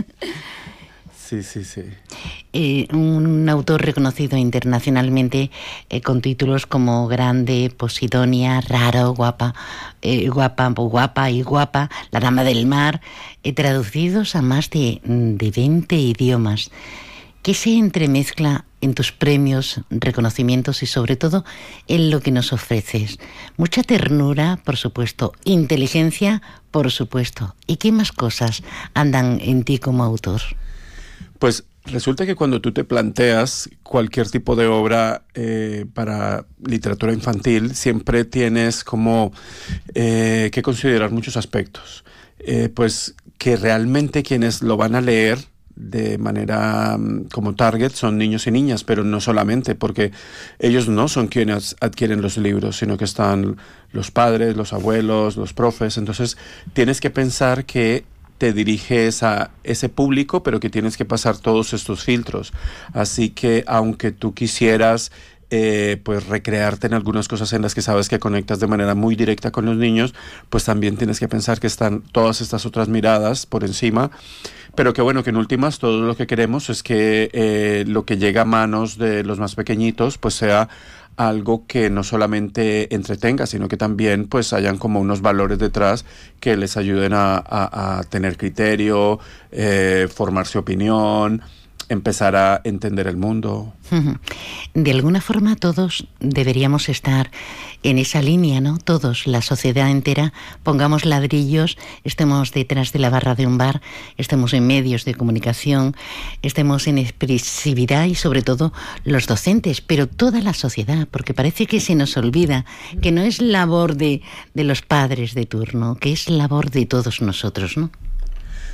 Sí, sí, sí. Eh, un autor reconocido internacionalmente eh, con títulos como Grande, Posidonia, Raro, Guapa, eh, Guapa, Guapa y Guapa, La Dama del Mar, eh, traducidos a más de, de veinte idiomas. ¿Qué se entremezcla en tus premios, reconocimientos y sobre todo en lo que nos ofreces? Mucha ternura, por supuesto, inteligencia, por supuesto. ¿Y qué más cosas andan en ti como autor? Pues resulta que cuando tú te planteas cualquier tipo de obra eh, para literatura infantil, siempre tienes como eh, que considerar muchos aspectos. Eh, pues que realmente quienes lo van a leer de manera como target son niños y niñas, pero no solamente, porque ellos no son quienes adquieren los libros, sino que están los padres, los abuelos, los profes. Entonces tienes que pensar que te diriges a ese público, pero que tienes que pasar todos estos filtros. Así que aunque tú quisieras eh, pues recrearte en algunas cosas en las que sabes que conectas de manera muy directa con los niños, pues también tienes que pensar que están todas estas otras miradas por encima. Pero que bueno, que en últimas todo lo que queremos es que eh, lo que llega a manos de los más pequeñitos pues sea algo que no solamente entretenga, sino que también pues hayan como unos valores detrás que les ayuden a, a, a tener criterio, eh, formarse opinión, empezar a entender el mundo. De alguna forma todos deberíamos estar en esa línea, ¿no? Todos, la sociedad entera, pongamos ladrillos, estemos detrás de la barra de un bar, estemos en medios de comunicación, estemos en expresividad y sobre todo los docentes, pero toda la sociedad, porque parece que se nos olvida que no es labor de, de los padres de turno, que es labor de todos nosotros, ¿no?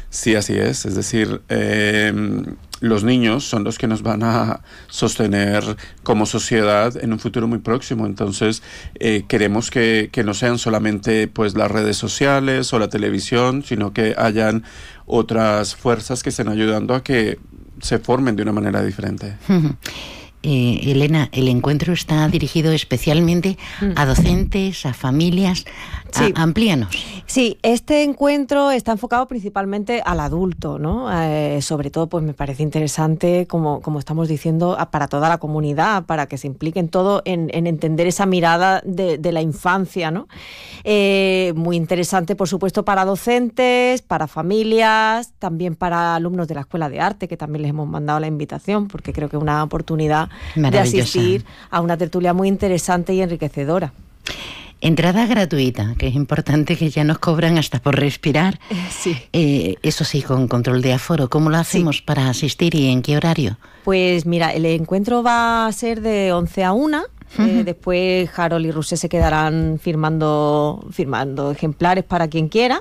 Sí, así es. Es decir, eh, los niños son los que nos van a sostener como sociedad en un futuro muy próximo. Entonces, eh, queremos que, que no sean solamente pues las redes sociales o la televisión, sino que hayan otras fuerzas que estén ayudando a que se formen de una manera diferente. Eh, Elena, el encuentro está dirigido especialmente a docentes, a familias. Sí. A, amplíanos. Sí, este encuentro está enfocado principalmente al adulto, ¿no? Eh, sobre todo, pues me parece interesante, como, como estamos diciendo, para toda la comunidad, para que se impliquen todo en, en entender esa mirada de, de la infancia, ¿no? Eh, muy interesante, por supuesto, para docentes, para familias, también para alumnos de la Escuela de Arte, que también les hemos mandado la invitación, porque creo que es una oportunidad de asistir a una tertulia muy interesante y enriquecedora. Entrada gratuita, que es importante, que ya nos cobran hasta por respirar. Sí. Eh, eso sí, con control de aforo. ¿Cómo lo hacemos sí. para asistir y en qué horario? Pues mira, el encuentro va a ser de once a una. Uh-huh. Eh, después Harold y Rusé se quedarán firmando, firmando ejemplares para quien quiera.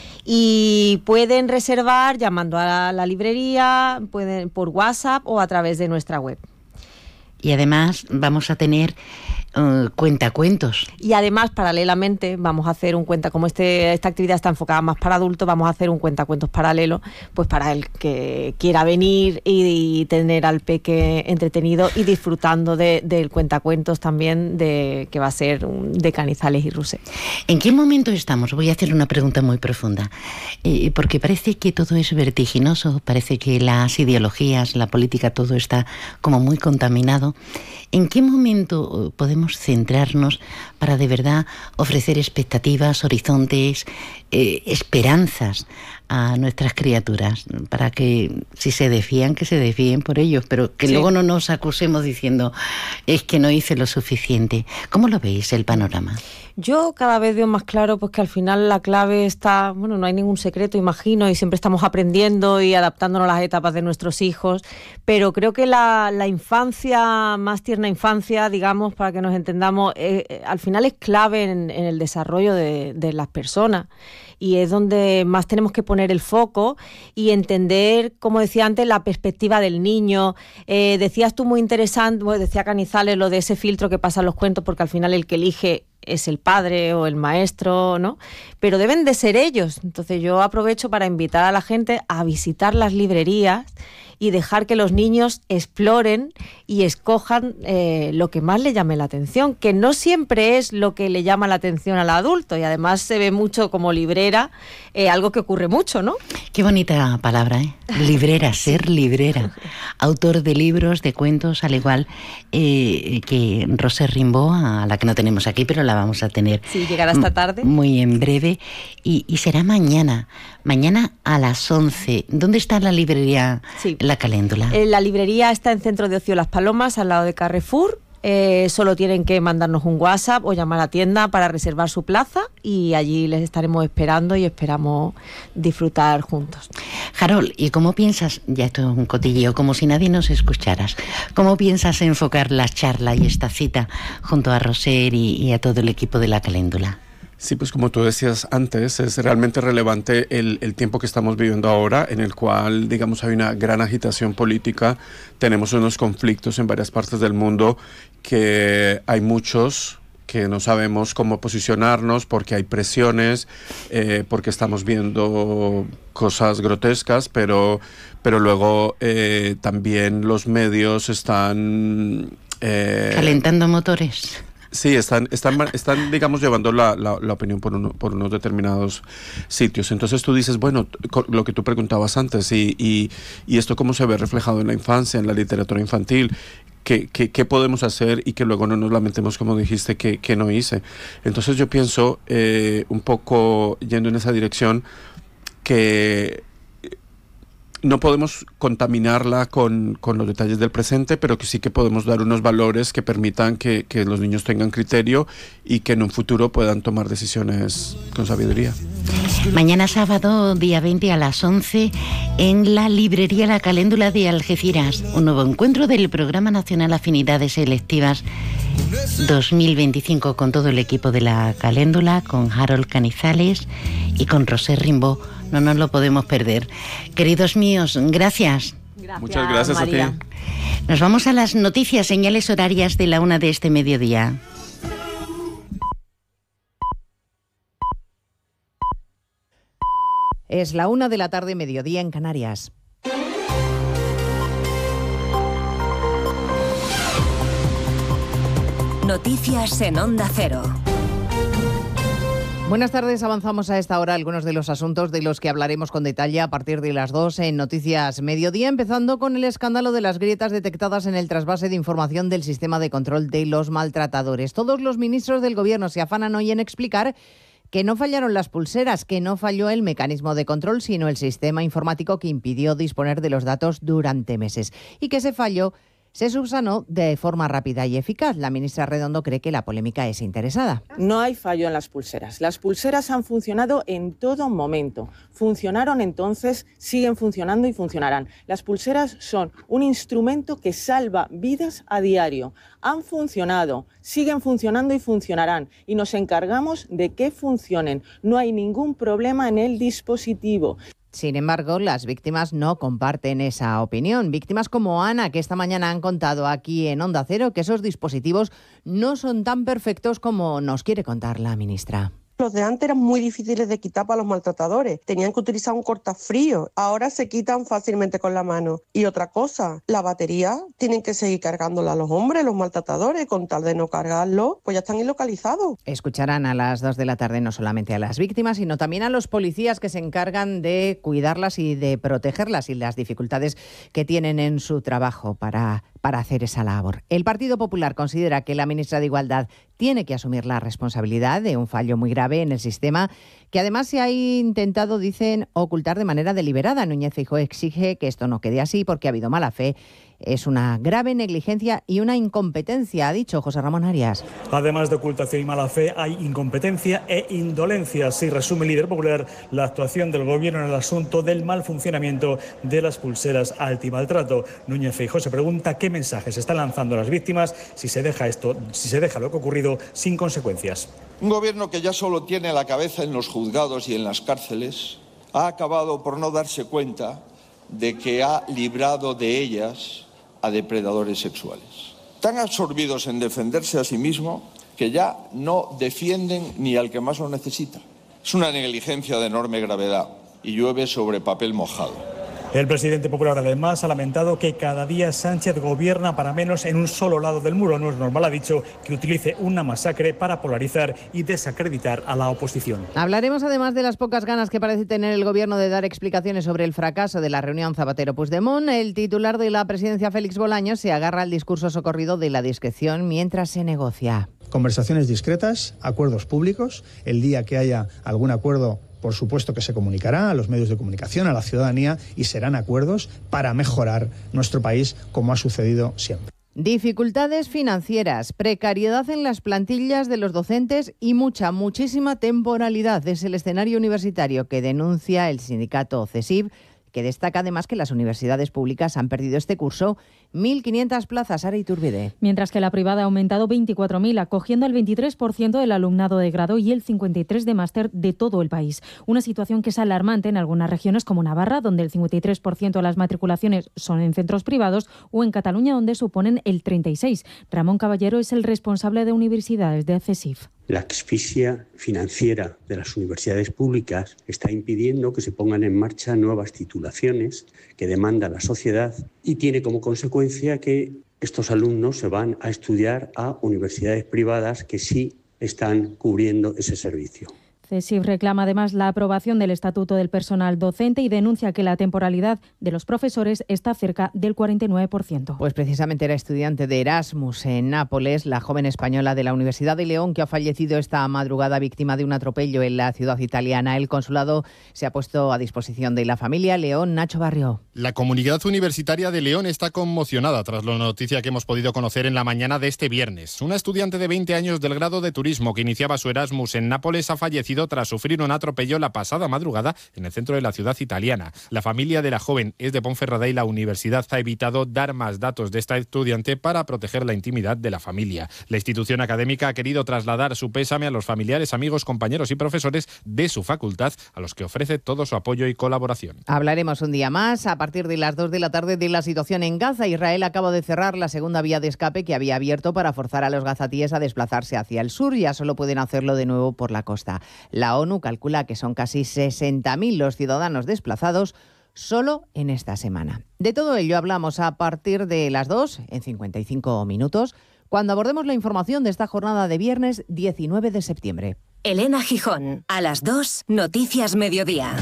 Y pueden reservar llamando a la, la librería, pueden por WhatsApp o a través de nuestra web. Y además vamos a tener uh, cuentacuentos. Y además, paralelamente, vamos a hacer un cuenta, como este, esta actividad está enfocada más para adultos, vamos a hacer un cuentacuentos paralelo, pues para el que quiera venir y, y tener al peque entretenido y disfrutando de, del cuentacuentos también, de que va a ser de Canizales y Rusé. ¿En qué momento estamos? Voy a hacer una pregunta muy profunda, eh, porque parece que todo es vertiginoso, parece que las ideologías, la política, todo está como muy contaminado. ¿En qué momento podemos centrarnos para de verdad ofrecer expectativas, horizontes, eh, esperanzas a nuestras criaturas? Para que si se desvían, que se desvíen por ellos, pero que sí. luego no nos acusemos diciendo es que no hice lo suficiente. ¿Cómo lo veis el panorama? Yo cada vez veo más claro pues que al final la clave está, bueno, no hay ningún secreto, imagino, y siempre estamos aprendiendo y adaptándonos a las etapas de nuestros hijos, pero creo que la, la infancia, más tierna infancia, digamos, para que nos entendamos, eh, al final es clave en, en el desarrollo de, de las personas. Y es donde más tenemos que poner el foco y entender, como decía antes, la perspectiva del niño. Eh, decías tú muy interesante, bueno, decía Canizales, lo de ese filtro que pasa en los cuentos, porque al final el que elige es el padre o el maestro, ¿no? Pero deben de ser ellos. Entonces yo aprovecho para invitar a la gente a visitar las librerías y dejar que los niños exploren y escojan eh, lo que más le llame la atención, que no siempre es lo que le llama la atención al adulto, y además se ve mucho como librera, eh, algo que ocurre mucho, ¿no? Qué bonita palabra, ¿eh? Librera, ser librera. Autor de libros, de cuentos, al igual eh, que Rosé Rimbaud, a la que no tenemos aquí, pero la vamos a tener. Sí, llegará esta tarde. Muy en breve, y, y será mañana, mañana a las once. ¿Dónde está la librería? Sí. La Caléndula. La librería está en Centro de Ocio Las Palomas, al lado de Carrefour. Eh, solo tienen que mandarnos un WhatsApp o llamar a tienda para reservar su plaza y allí les estaremos esperando y esperamos disfrutar juntos. Harold, ¿y cómo piensas, ya esto es un cotilleo, como si nadie nos escucharas, cómo piensas enfocar la charla y esta cita junto a Roser y, y a todo el equipo de La Caléndula? Sí, pues como tú decías antes, es realmente relevante el, el tiempo que estamos viviendo ahora, en el cual, digamos, hay una gran agitación política, tenemos unos conflictos en varias partes del mundo, que hay muchos que no sabemos cómo posicionarnos porque hay presiones, eh, porque estamos viendo cosas grotescas, pero, pero luego eh, también los medios están... Eh, calentando motores. Sí, están, están, están digamos, llevando la, la, la opinión por, uno, por unos determinados sitios. Entonces tú dices, bueno, lo que tú preguntabas antes, y, y, y esto cómo se ve reflejado en la infancia, en la literatura infantil, ¿qué, qué, qué podemos hacer y que luego no nos lamentemos, como dijiste, que, que no hice? Entonces yo pienso, eh, un poco yendo en esa dirección, que no podemos contaminarla con, con los detalles del presente, pero que sí que podemos dar unos valores que permitan que, que los niños tengan criterio y que en un futuro puedan tomar decisiones con sabiduría. Mañana sábado, día veinte a las once, en la librería La Caléndula de Algeciras, un nuevo encuentro del Programa Nacional Afinidades Selectivas dos mil veinticinco con todo el equipo de la Caléndula, con Harold Canizales y con Rosé Rimbaud. No nos lo podemos perder. Queridos míos, gracias. Gracias, Muchas gracias María. a ti. Nos vamos a las noticias, señales horarias de la una de este mediodía. Es la una de la tarde, mediodía en Canarias. Noticias en Onda Cero. Buenas tardes, avanzamos a esta hora algunos de los asuntos de los que hablaremos con detalle a partir de las dos en Noticias Mediodía, empezando con el escándalo de las grietas detectadas en el trasvase de información del sistema de control de los maltratadores. Todos los ministros del Gobierno se afanan hoy en explicar que no fallaron las pulseras, que no falló el mecanismo de control, sino el sistema informático que impidió disponer de los datos durante meses. Y que ese fallo se subsanó de forma rápida y eficaz. La ministra Redondo cree que la polémica es interesada. No hay fallo en las pulseras. Las pulseras han funcionado en todo momento. Funcionaron entonces, siguen funcionando y funcionarán. Las pulseras son un instrumento que salva vidas a diario. Han funcionado, siguen funcionando y funcionarán. Y nos encargamos de que funcionen. No hay ningún problema en el dispositivo. Sin embargo, las víctimas no comparten esa opinión. Víctimas como Ana, que esta mañana han contado aquí en Onda Cero que esos dispositivos no son tan perfectos como nos quiere contar la ministra. Los de antes eran muy difíciles de quitar para los maltratadores. Tenían que utilizar un cortafrío. Ahora se quitan fácilmente con la mano. Y otra cosa, la batería tienen que seguir cargándola a los hombres, los maltratadores. Con tal de no cargarlo, pues ya están ilocalizados. Escucharán a las dos de la tarde no solamente a las víctimas, sino también a los policías que se encargan de cuidarlas y de protegerlas y las dificultades que tienen en su trabajo para, para hacer esa labor. El Partido Popular considera que la ministra de Igualdad tiene que asumir la responsabilidad de un fallo muy grave en el sistema, que además se ha intentado, dicen, ocultar de manera deliberada. Núñez Feijóo exige que esto no quede así porque ha habido mala fe. Es una grave negligencia y una incompetencia, ha dicho José Ramón Arias. Además de ocultación y mala fe, hay incompetencia e indolencia. Así resume el líder popular la actuación del Gobierno en el asunto del mal funcionamiento de las pulseras antimaltrato. Núñez Feijóo se pregunta qué mensajes están lanzando a las víctimas si se deja esto, si se deja lo que ha ocurrido sin consecuencias. Un gobierno que ya solo tiene la cabeza en los juzgados y en las cárceles ha acabado por no darse cuenta de que ha librado de ellas a depredadores sexuales. Tan absorbidos en defenderse a sí mismo que ya no defienden ni al que más lo necesita. Es una negligencia de enorme gravedad y llueve sobre papel mojado. El presidente popular además ha lamentado que cada día Sánchez gobierna para menos en un solo lado del muro. No es normal, ha dicho, que utilice una masacre para polarizar y desacreditar a la oposición. Hablaremos además de las pocas ganas que parece tener el gobierno de dar explicaciones sobre el fracaso de la reunión Zapatero-Puigdemont. El titular de la presidencia, Félix Bolaños, se agarra al discurso socorrido de la discreción mientras se negocia. Conversaciones discretas, acuerdos públicos. El día que haya algún acuerdo, por supuesto que se comunicará a los medios de comunicación, a la ciudadanía, y serán acuerdos para mejorar nuestro país, como ha sucedido siempre. Dificultades financieras, precariedad en las plantillas de los docentes y mucha, muchísima temporalidad. Es el escenario universitario que denuncia el sindicato CESIF, que destaca además que las universidades públicas han perdido este curso mil quinientas plazas. Ara Iturbide. Mientras que la privada ha aumentado veinticuatro mil, acogiendo el veintitrés por ciento del alumnado de grado y el cincuenta y tres por ciento de máster de todo el país. Una situación que es alarmante en algunas regiones como Navarra, donde el cincuenta y tres por ciento de las matriculaciones son en centros privados, o en Cataluña, donde suponen el treinta y seis por ciento. Ramón Caballero es el responsable de universidades de CESIF. La asfixia financiera de las universidades públicas está impidiendo que se pongan en marcha nuevas titulaciones que demanda la sociedad y tiene como consecuencia que estos alumnos se van a estudiar a universidades privadas que sí están cubriendo ese servicio. CESIF reclama además la aprobación del Estatuto del Personal Docente y denuncia que la temporalidad de los profesores está cerca del cuarenta y nueve por ciento. Pues precisamente era estudiante de Erasmus en Nápoles, la joven española de la Universidad de León que ha fallecido esta madrugada víctima de un atropello en la ciudad italiana. El consulado se ha puesto a disposición de la familia. León, Nacho Barrio. La comunidad universitaria de León está conmocionada tras la noticia que hemos podido conocer en la mañana de este viernes. Una estudiante de veinte años del grado de turismo que iniciaba su Erasmus en Nápoles ha fallecido fallecido tras sufrir un atropello la pasada madrugada en el centro de la ciudad italiana. La familia de la joven es de Ponferrada y la universidad ha evitado dar más datos de esta estudiante para proteger la intimidad de la familia. La institución académica ha querido trasladar su pésame a los familiares, amigos, compañeros y profesores de su facultad, a los que ofrece todo su apoyo y colaboración. Hablaremos un día más a partir de las dos de la tarde de la situación en Gaza. Israel acaba de cerrar la segunda vía de escape que había abierto para forzar a los gazatíes a desplazarse hacia el sur. Ya solo pueden hacerlo de nuevo por la costa. La ONU calcula que son casi sesenta mil los ciudadanos desplazados solo en esta semana. De todo ello hablamos a partir de las dos, en cincuenta y cinco minutos, cuando abordemos la información de esta jornada de viernes diecinueve de septiembre. Elena Gijón, a las dos, Noticias Mediodía.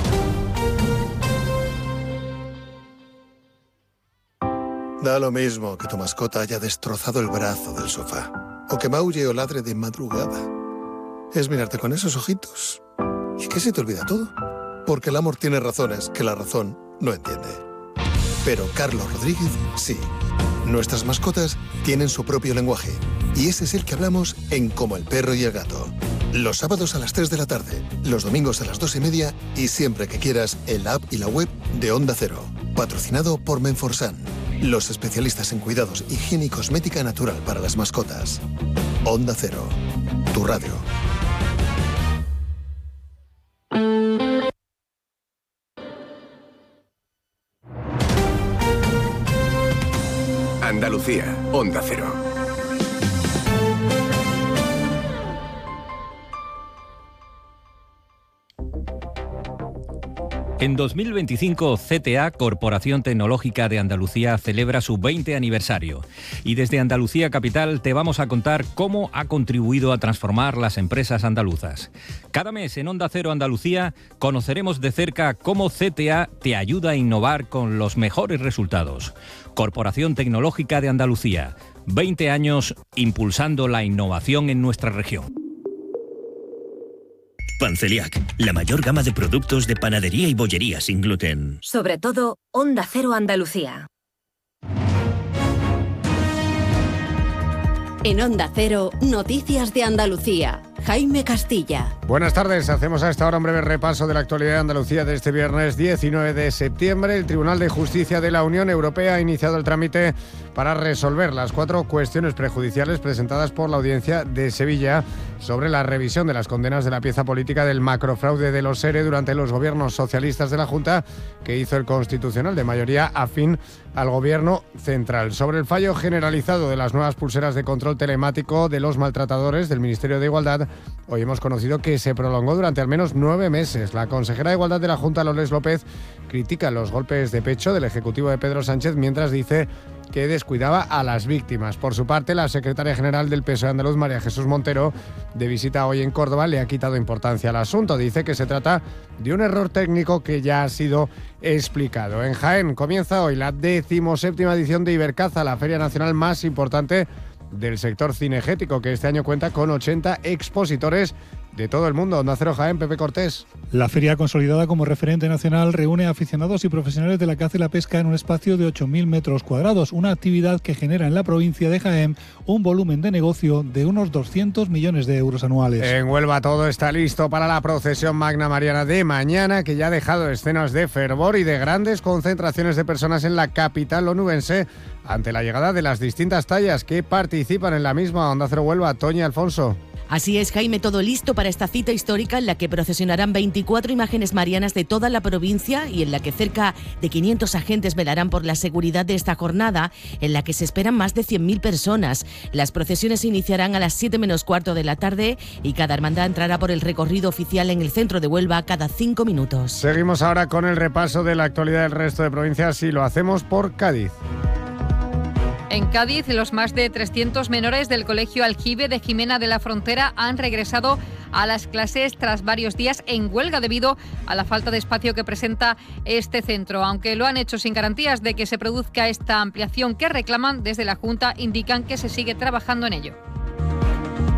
Da lo mismo que tu mascota haya destrozado el brazo del sofá o que maulle o ladre de madrugada. Es mirarte con esos ojitos y que se te olvida todo. Porque el amor tiene razones que la razón no entiende. Pero Carlos Rodríguez sí. Nuestras mascotas tienen su propio lenguaje y ese es el que hablamos en Como el perro y el gato. Los sábados a las tres de la tarde, los domingos a las dos y media y siempre que quieras en la app y la web de Onda Cero. Patrocinado por Menforsan, los especialistas en cuidados, higiene y cosmética natural para las mascotas. Onda Cero, tu radio. Andalucía, Onda Cero. En dos mil veinticinco, C T A, Corporación Tecnológica de Andalucía, celebra su veinte aniversario. Y desde Andalucía Capital te vamos a contar cómo ha contribuido a transformar las empresas andaluzas. Cada mes en Onda Cero Andalucía conoceremos de cerca cómo C T A te ayuda a innovar con los mejores resultados. Corporación Tecnológica de Andalucía, veinte años impulsando la innovación en nuestra región. Panceliac, la mayor gama de productos de panadería y bollería sin gluten. Sobre todo, Onda Cero Andalucía. En Onda Cero, Noticias de Andalucía. Jaime Castilla. Buenas tardes, hacemos a esta hora un breve repaso de la actualidad de Andalucía de este viernes diecinueve de septiembre. El Tribunal de Justicia de la Unión Europea ha iniciado el trámite para resolver las cuatro cuestiones prejudiciales presentadas por la Audiencia de Sevilla sobre la revisión de las condenas de la pieza política del macrofraude de los ERE durante los gobiernos socialistas de la Junta que hizo el Constitucional de mayoría afín al Gobierno central. Sobre el fallo generalizado de las nuevas pulseras de control telemático de los maltratadores del Ministerio de Igualdad, hoy hemos conocido que se prolongó durante al menos nueve meses. La consejera de Igualdad de la Junta, Lourdes López, critica los golpes de pecho del Ejecutivo de Pedro Sánchez mientras dice que descuidaba a las víctimas. Por su parte, la secretaria general del P S O E andaluz, María Jesús Montero, de visita hoy en Córdoba, le ha quitado importancia al asunto. Dice que se trata de un error técnico que ya ha sido explicado. En Jaén comienza hoy la decimoséptima edición de Ibercaza, la feria nacional más importante del sector cinegético, que este año cuenta con ochenta expositores de todo el mundo. Onda Cero Jaén, Pepe Cortés. La feria, consolidada como referente nacional, reúne a aficionados y profesionales de la caza y la pesca en un espacio de ocho mil metros cuadrados, una actividad que genera en la provincia de Jaén un volumen de negocio de unos doscientos millones de euros anuales. En Huelva todo está listo para la procesión Magna Mariana de mañana, que ya ha dejado escenas de fervor y de grandes concentraciones de personas en la capital onubense ante la llegada de las distintas tallas que participan en la misma. Onda Cero Huelva, Toñi Alfonso. Así es, Jaime, todo listo para esta cita histórica en la que procesionarán veinticuatro imágenes marianas de toda la provincia y en la que cerca de quinientos agentes velarán por la seguridad de esta jornada, en la que se esperan más de cien mil personas. Las procesiones se iniciarán a las siete menos cuarto de la tarde y cada hermandad entrará por el recorrido oficial en el centro de Huelva cada cinco minutos. Seguimos ahora con el repaso de la actualidad del resto de provincias y lo hacemos por Cádiz. En Cádiz, los más de trescientos menores del Colegio Aljibe de Jimena de la Frontera han regresado a las clases tras varios días en huelga debido a la falta de espacio que presenta este centro. Aunque lo han hecho sin garantías de que se produzca esta ampliación que reclaman, desde la Junta indican que se sigue trabajando en ello.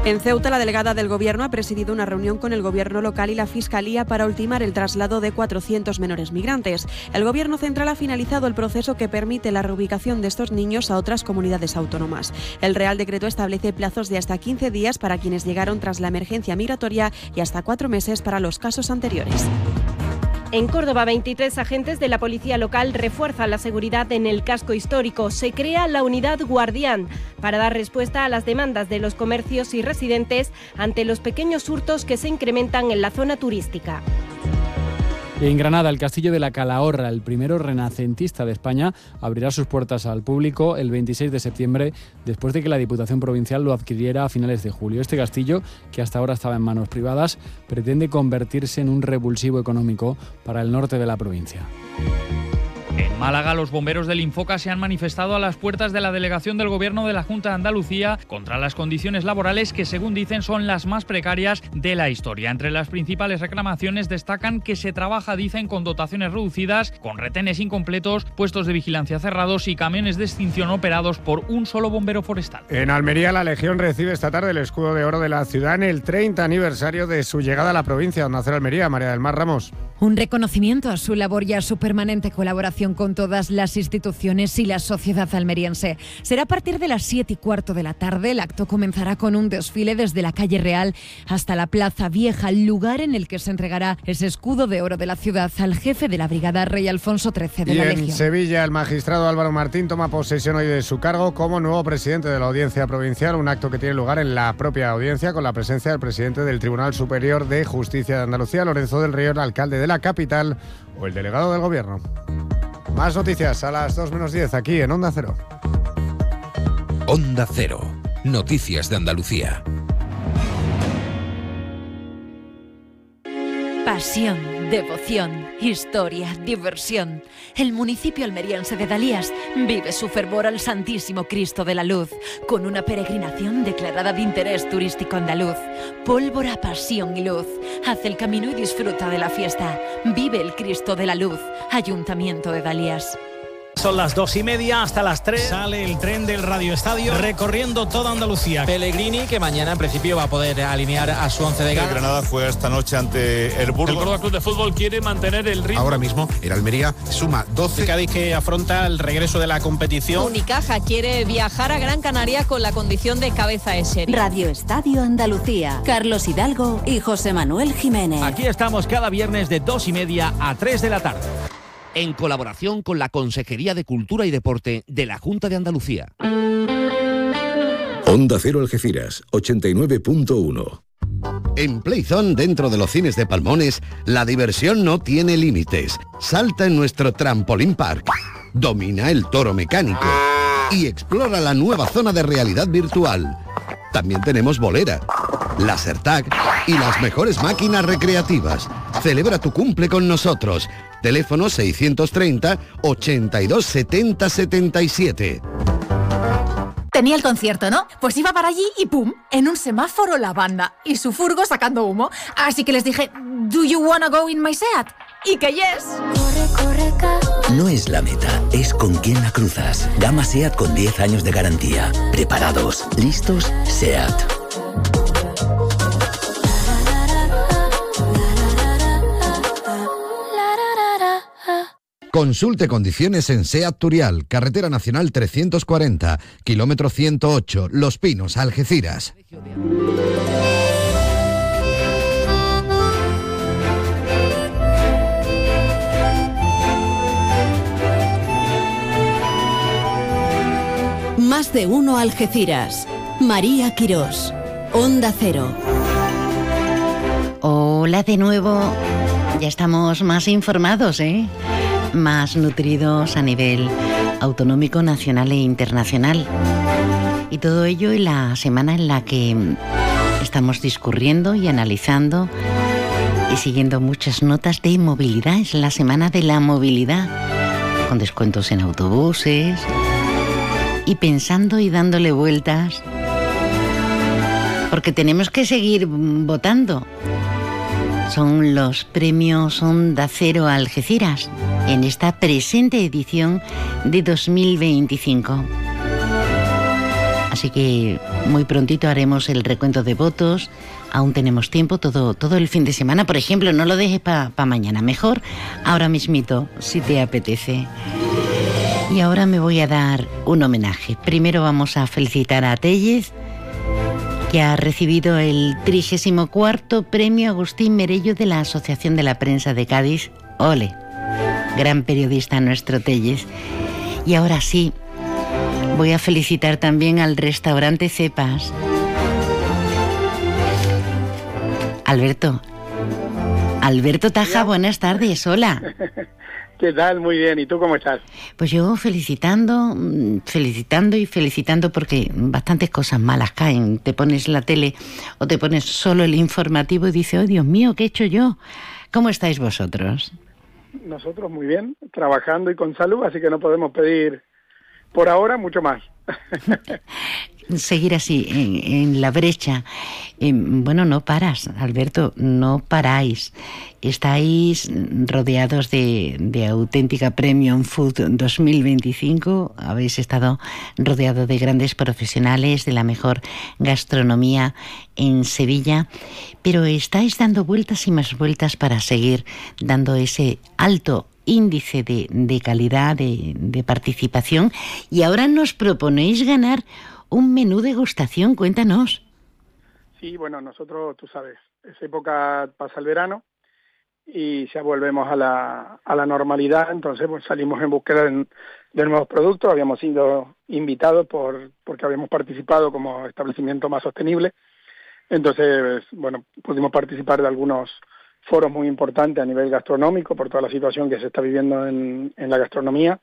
En Ceuta, la delegada del Gobierno ha presidido una reunión con el Gobierno local y la Fiscalía para ultimar el traslado de cuatrocientos menores migrantes. El Gobierno central ha finalizado el proceso que permite la reubicación de estos niños a otras comunidades autónomas. El Real Decreto establece plazos de hasta quince días para quienes llegaron tras la emergencia migratoria y hasta cuatro meses para los casos anteriores. En Córdoba, veintitrés agentes de la policía local refuerzan la seguridad en el casco histórico. Se crea la unidad Guardián para dar respuesta a las demandas de los comercios y residentes ante los pequeños hurtos que se incrementan en la zona turística. En Granada, el Castillo de la Calahorra, el primero renacentista de España, abrirá sus puertas al público el veintiséis de septiembre, después de que la Diputación Provincial lo adquiriera a finales de julio. Este castillo, que hasta ahora estaba en manos privadas, pretende convertirse en un revulsivo económico para el norte de la provincia. En Málaga, los bomberos del Infoca se han manifestado a las puertas de la delegación del Gobierno de la Junta de Andalucía contra las condiciones laborales que, según dicen, son las más precarias de la historia. Entre las principales reclamaciones destacan que se trabaja, dicen, con dotaciones reducidas, con retenes incompletos, puestos de vigilancia cerrados y camiones de extinción operados por un solo bombero forestal. En Almería, la Legión recibe esta tarde el escudo de oro de la ciudad en el treinta aniversario de su llegada a la provincia. Onda Cero Almería, María del Mar Ramos. Un reconocimiento a su labor y a su permanente colaboración con todas las instituciones y la sociedad almeriense. Será a partir de las siete y cuarto de la tarde. El acto comenzará con un desfile desde la calle Real hasta la Plaza Vieja, lugar en el que se entregará ese escudo de oro de la ciudad al jefe de la Brigada, Rey Alfonso trece de y la en Legión. Sevilla, el magistrado Álvaro Martín toma posesión hoy de su cargo como nuevo presidente de la Audiencia Provincial, un acto que tiene lugar en la propia audiencia con la presencia del presidente del Tribunal Superior de Justicia de Andalucía, Lorenzo del Río, el alcalde de la capital o el delegado del Gobierno. Más noticias a las dos menos diez aquí en Onda Cero. Onda Cero. Noticias de Andalucía. Pasión, devoción, historia, diversión. El municipio almeriense de Dalías vive su fervor al Santísimo Cristo de la Luz, con una peregrinación declarada de interés turístico andaluz. Pólvora, pasión y luz. Haz el camino y disfruta de la fiesta. Vive el Cristo de la Luz. Ayuntamiento de Dalías. Son las dos y media, hasta las tres sale el tren del Radio Estadio recorriendo toda Andalucía. Pellegrini, que mañana en principio va a poder alinear a su once de gala. El Granada fue esta noche ante el Burgos. El Córdoba Club de Fútbol quiere mantener el ritmo. Ahora mismo el Almería suma doce. El Cádiz, que afronta el regreso de la competición. Unicaja quiere viajar a Gran Canaria con la condición de cabeza de serie. Radio Estadio Andalucía. Carlos Hidalgo y José Manuel Jiménez. Aquí estamos cada viernes de dos y media a tres de la tarde. En colaboración con la Consejería de Cultura y Deporte de la Junta de Andalucía. Onda Cero Algeciras, ochenta y nueve punto uno. En Playzone, dentro de los cines de Palmones, la diversión no tiene límites. Salta en nuestro Trampolín Park, domina el toro mecánico y explora la nueva zona de realidad virtual. También tenemos bolera, laser tag y las mejores máquinas recreativas. Celebra tu cumple con nosotros. Teléfono seiscientos treinta, ochenta y dos, setenta, setenta y siete. Tenía el concierto, ¿no? Pues iba para allí y ¡pum! En un semáforo la banda y su furgo sacando humo. Así que les dije, ¿do you wanna go in my Seat? Y que yes. Corre, corre, no es la meta, es con quién la cruzas. Gama Seat con diez años de garantía. Preparados, listos, Seat. Consulte condiciones en SEAT Turial, Carretera Nacional trescientos cuarenta, kilómetro ciento ocho, Los Pinos, Algeciras. Más de uno Algeciras. María Quirós. Onda Cero. Hola de nuevo. Ya estamos más informados, ¿eh? Más nutridos a nivel autonómico, nacional e internacional. Y todo ello en la semana en la que estamos discurriendo y analizando y siguiendo muchas notas de movilidad. Es la semana de la movilidad, con descuentos en autobuses y pensando y dándole vueltas, porque tenemos que seguir votando. Son los premios Onda Cero Algeciras en esta presente edición de dos mil veinticinco. Así que muy prontito haremos el recuento de votos. Aún tenemos tiempo, todo, todo el fin de semana. Por ejemplo, no lo dejes para pa mañana. Mejor ahora mismito, si te apetece. Y ahora me voy a dar un homenaje. Primero vamos a felicitar a Tellez, que ha recibido el trigésimo cuarto Premio Agustín Merello de la Asociación de la Prensa de Cádiz. ¡Ole! Gran periodista nuestro Tellez. Y ahora sí, voy a felicitar también al restaurante Cepas. Alberto. Alberto Taja, buenas tardes, hola. ¿Qué tal? Muy bien, ¿y tú cómo estás? Pues yo felicitando, felicitando y felicitando porque bastantes cosas malas caen. Te pones la tele o te pones solo el informativo y dices, oh Dios mío, ¿qué he hecho yo? ¿Cómo estáis vosotros? Nosotros muy bien, trabajando y con salud, así que no podemos pedir por ahora mucho más. Seguir así, en, en la brecha. Eh, bueno, no paras, Alberto, no paráis. Estáis rodeados de, de auténtica Premium Food dos mil veinticinco. Habéis estado rodeados de grandes profesionales, de la mejor gastronomía en Sevilla. Pero estáis dando vueltas y más vueltas para seguir dando ese alto índice de, de calidad, de, de participación. Y ahora nos proponéis ganar un menú degustación, cuéntanos. Sí, bueno, nosotros, tú sabes, esa época pasa el verano y ya volvemos a la, a la normalidad, entonces pues salimos en búsqueda de, de nuevos productos. Habíamos sido invitados por porque habíamos participado como establecimiento más sostenible, entonces, bueno, pudimos participar de algunos foros muy importantes a nivel gastronómico por toda la situación que se está viviendo en, en la gastronomía,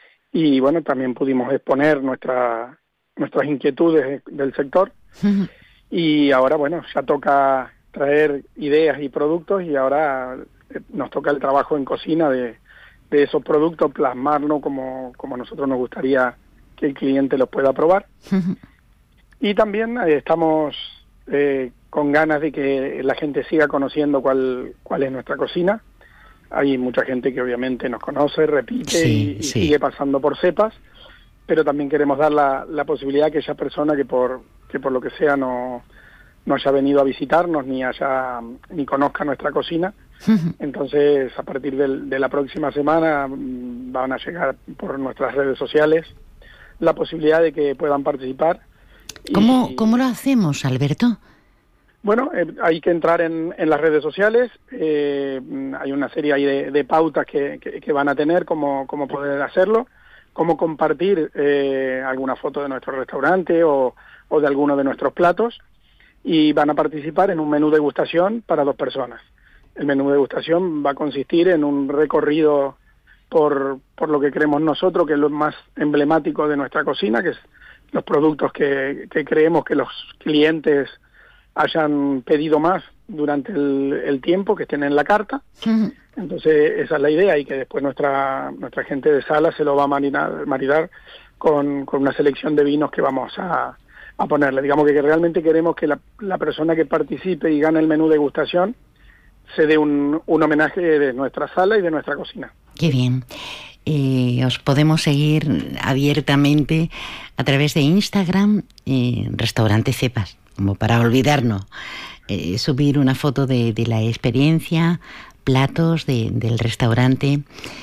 y bueno, también pudimos exponer nuestra nuestras inquietudes del sector. Uh-huh. Y ahora, bueno, ya toca traer ideas y productos, y ahora nos toca el trabajo en cocina de, de esos productos, plasmarlo como, como a nosotros nos gustaría que el cliente los pueda probar. Uh-huh. Y también eh, estamos eh, con ganas de que la gente siga conociendo cuál, cuál es nuestra cocina. Hay mucha gente que obviamente nos conoce, repite, sí, y, y sí. sigue pasando por Cepas, pero también queremos dar la, la posibilidad a aquella persona que por que por lo que sea no, no haya venido a visitarnos ni haya ni conozca nuestra cocina. Uh-huh. Entonces, a partir del, de la próxima semana van a llegar por nuestras redes sociales la posibilidad de que puedan participar. ¿Cómo, y, ¿cómo lo hacemos, Alberto? Bueno, eh, hay que entrar en, en las redes sociales. Eh, hay una serie ahí de, de pautas que, que, que van a tener, cómo, cómo poder hacerlo, cómo compartir eh, alguna foto de nuestro restaurante o, o de alguno de nuestros platos, y van a participar en un menú degustación para dos personas. El menú degustación va a consistir en un recorrido por, por lo que creemos nosotros que es lo más emblemático de nuestra cocina, que es los productos que, que creemos que los clientes hayan pedido más durante el, el tiempo que estén en la carta. Uh-huh. Entonces esa es la idea, y que después nuestra nuestra gente de sala se lo va a marinar, maridar con, con una selección de vinos que vamos a, a ponerle. Digamos que, que realmente queremos que la, la persona que participe y gane el menú degustación se dé un, un homenaje de nuestra sala y de nuestra cocina. Qué bien. Eh, os podemos seguir abiertamente a través de Instagram, eh, Restaurante Cepas, como para olvidarnos. Eh, subir una foto de, de la experiencia, platos de, del restaurante.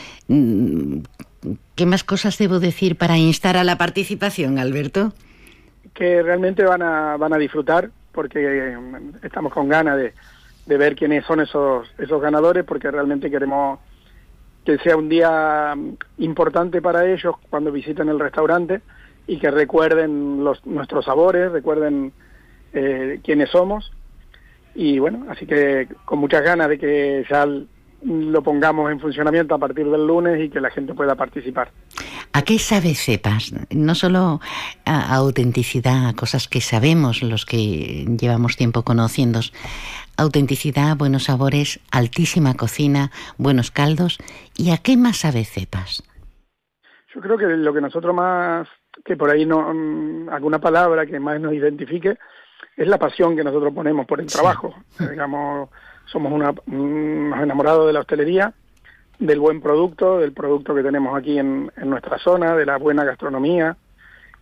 ¿Qué más cosas debo decir para instar a la participación, Alberto? Que realmente van a van a disfrutar, porque estamos con ganas de, de ver quiénes son esos esos ganadores, porque realmente queremos que sea un día importante para ellos cuando visiten el restaurante, y que recuerden los nuestros sabores, recuerden eh, quiénes somos. Y bueno, así que con muchas ganas de que ya lo pongamos en funcionamiento a partir del lunes y que la gente pueda participar. ¿A qué sabe Cepas? No solo a, a autenticidad, a cosas que sabemos los que llevamos tiempo conociéndoos. Autenticidad, buenos sabores, altísima cocina, buenos caldos. ¿Y a qué más sabe Cepas? Yo creo que lo que nosotros más, que por ahí no, alguna palabra que más nos identifique, es la pasión que nosotros ponemos por el trabajo. Sí. Digamos, somos una, unos enamorados de la hostelería, del buen producto, del producto que tenemos aquí en, en nuestra zona, de la buena gastronomía,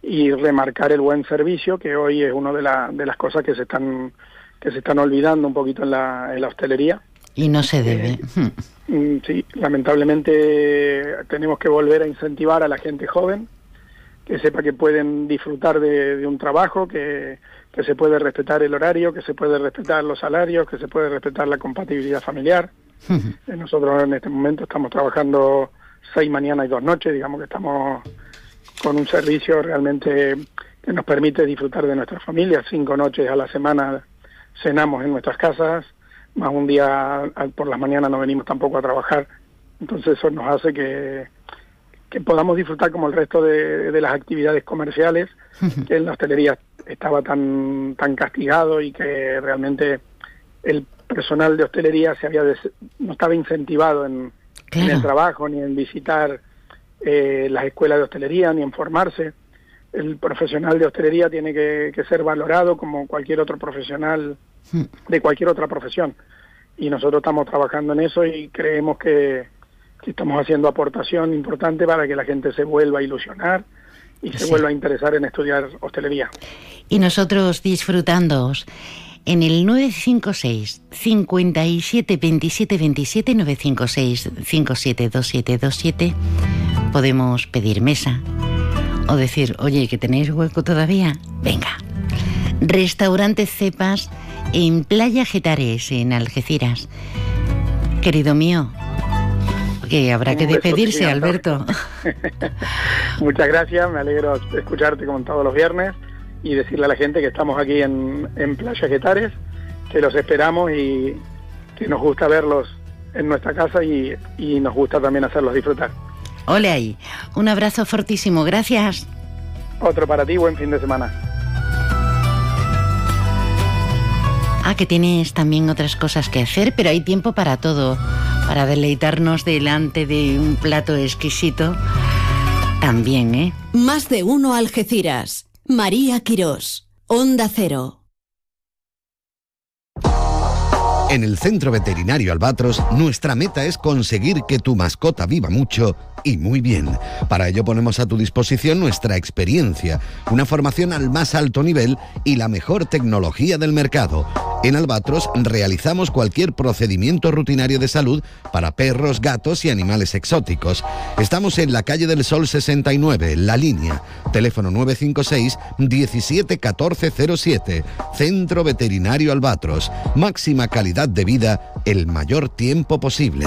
y remarcar el buen servicio, que hoy es una de, la, de las cosas que se están que se están olvidando un poquito en la, en la hostelería. Y no se debe. Eh, sí, lamentablemente tenemos que volver a incentivar a la gente joven, que sepa que pueden disfrutar de, de un trabajo, que, que se puede respetar el horario, que se puede respetar los salarios, que se puede respetar la compatibilidad familiar. Uh-huh. Nosotros en este momento estamos trabajando seis mañanas y dos noches, digamos que estamos con un servicio realmente que nos permite disfrutar de nuestras familias. Cinco noches a la semana cenamos en nuestras casas, más un día por las mañanas no venimos tampoco a trabajar. Entonces eso nos hace que, que podamos disfrutar como el resto de, de las actividades comerciales, que en la hostelería estaba tan, tan castigado y que realmente el personal de hostelería se había des, no estaba incentivado en, claro. en el trabajo, ni en visitar eh, las escuelas de hostelería, ni en formarse. El profesional de hostelería tiene que, que ser valorado como cualquier otro profesional de cualquier otra profesión. Y nosotros estamos trabajando en eso y creemos que, que estamos haciendo aportación importante para que la gente se vuelva a ilusionar y se sí. vuelva a interesar en estudiar hostelería. Y nosotros disfrutándoos. En el nueve cinco seis, cinco siete, veintisiete veintisiete, nueve cinco seis, cinco siete dos siete dos siete, podemos pedir mesa o decir, oye, ¿que tenéis hueco todavía? Venga. Restaurante Cepas en Playa Getares, en Algeciras. Querido mío, que habrá que despedirse, Alberto. Muchas gracias, me alegro de escucharte como todos los viernes y decirle a la gente que estamos aquí en, en Playa Getares, que los esperamos y que nos gusta verlos en nuestra casa y, y nos gusta también hacerlos disfrutar. Ole ahí, un abrazo fortísimo, gracias. Otro para ti, buen fin de semana. Ah, que tienes también otras cosas que hacer, pero hay tiempo para todo, para deleitarnos delante de un plato exquisito. También, ¿eh? Más de uno Algeciras. María Quirós, Onda Cero. En el Centro Veterinario Albatros, nuestra meta es conseguir que tu mascota viva mucho y muy bien. Para ello ponemos a tu disposición nuestra experiencia, una formación al más alto nivel y la mejor tecnología del mercado. En Albatros realizamos cualquier procedimiento rutinario de salud para perros, gatos y animales exóticos. Estamos en la calle del Sol sesenta y nueve, La Línea. Teléfono nueve cinco seis, diecisiete catorce cero siete. Centro Veterinario Albatros. Máxima calidad de vida el mayor tiempo posible.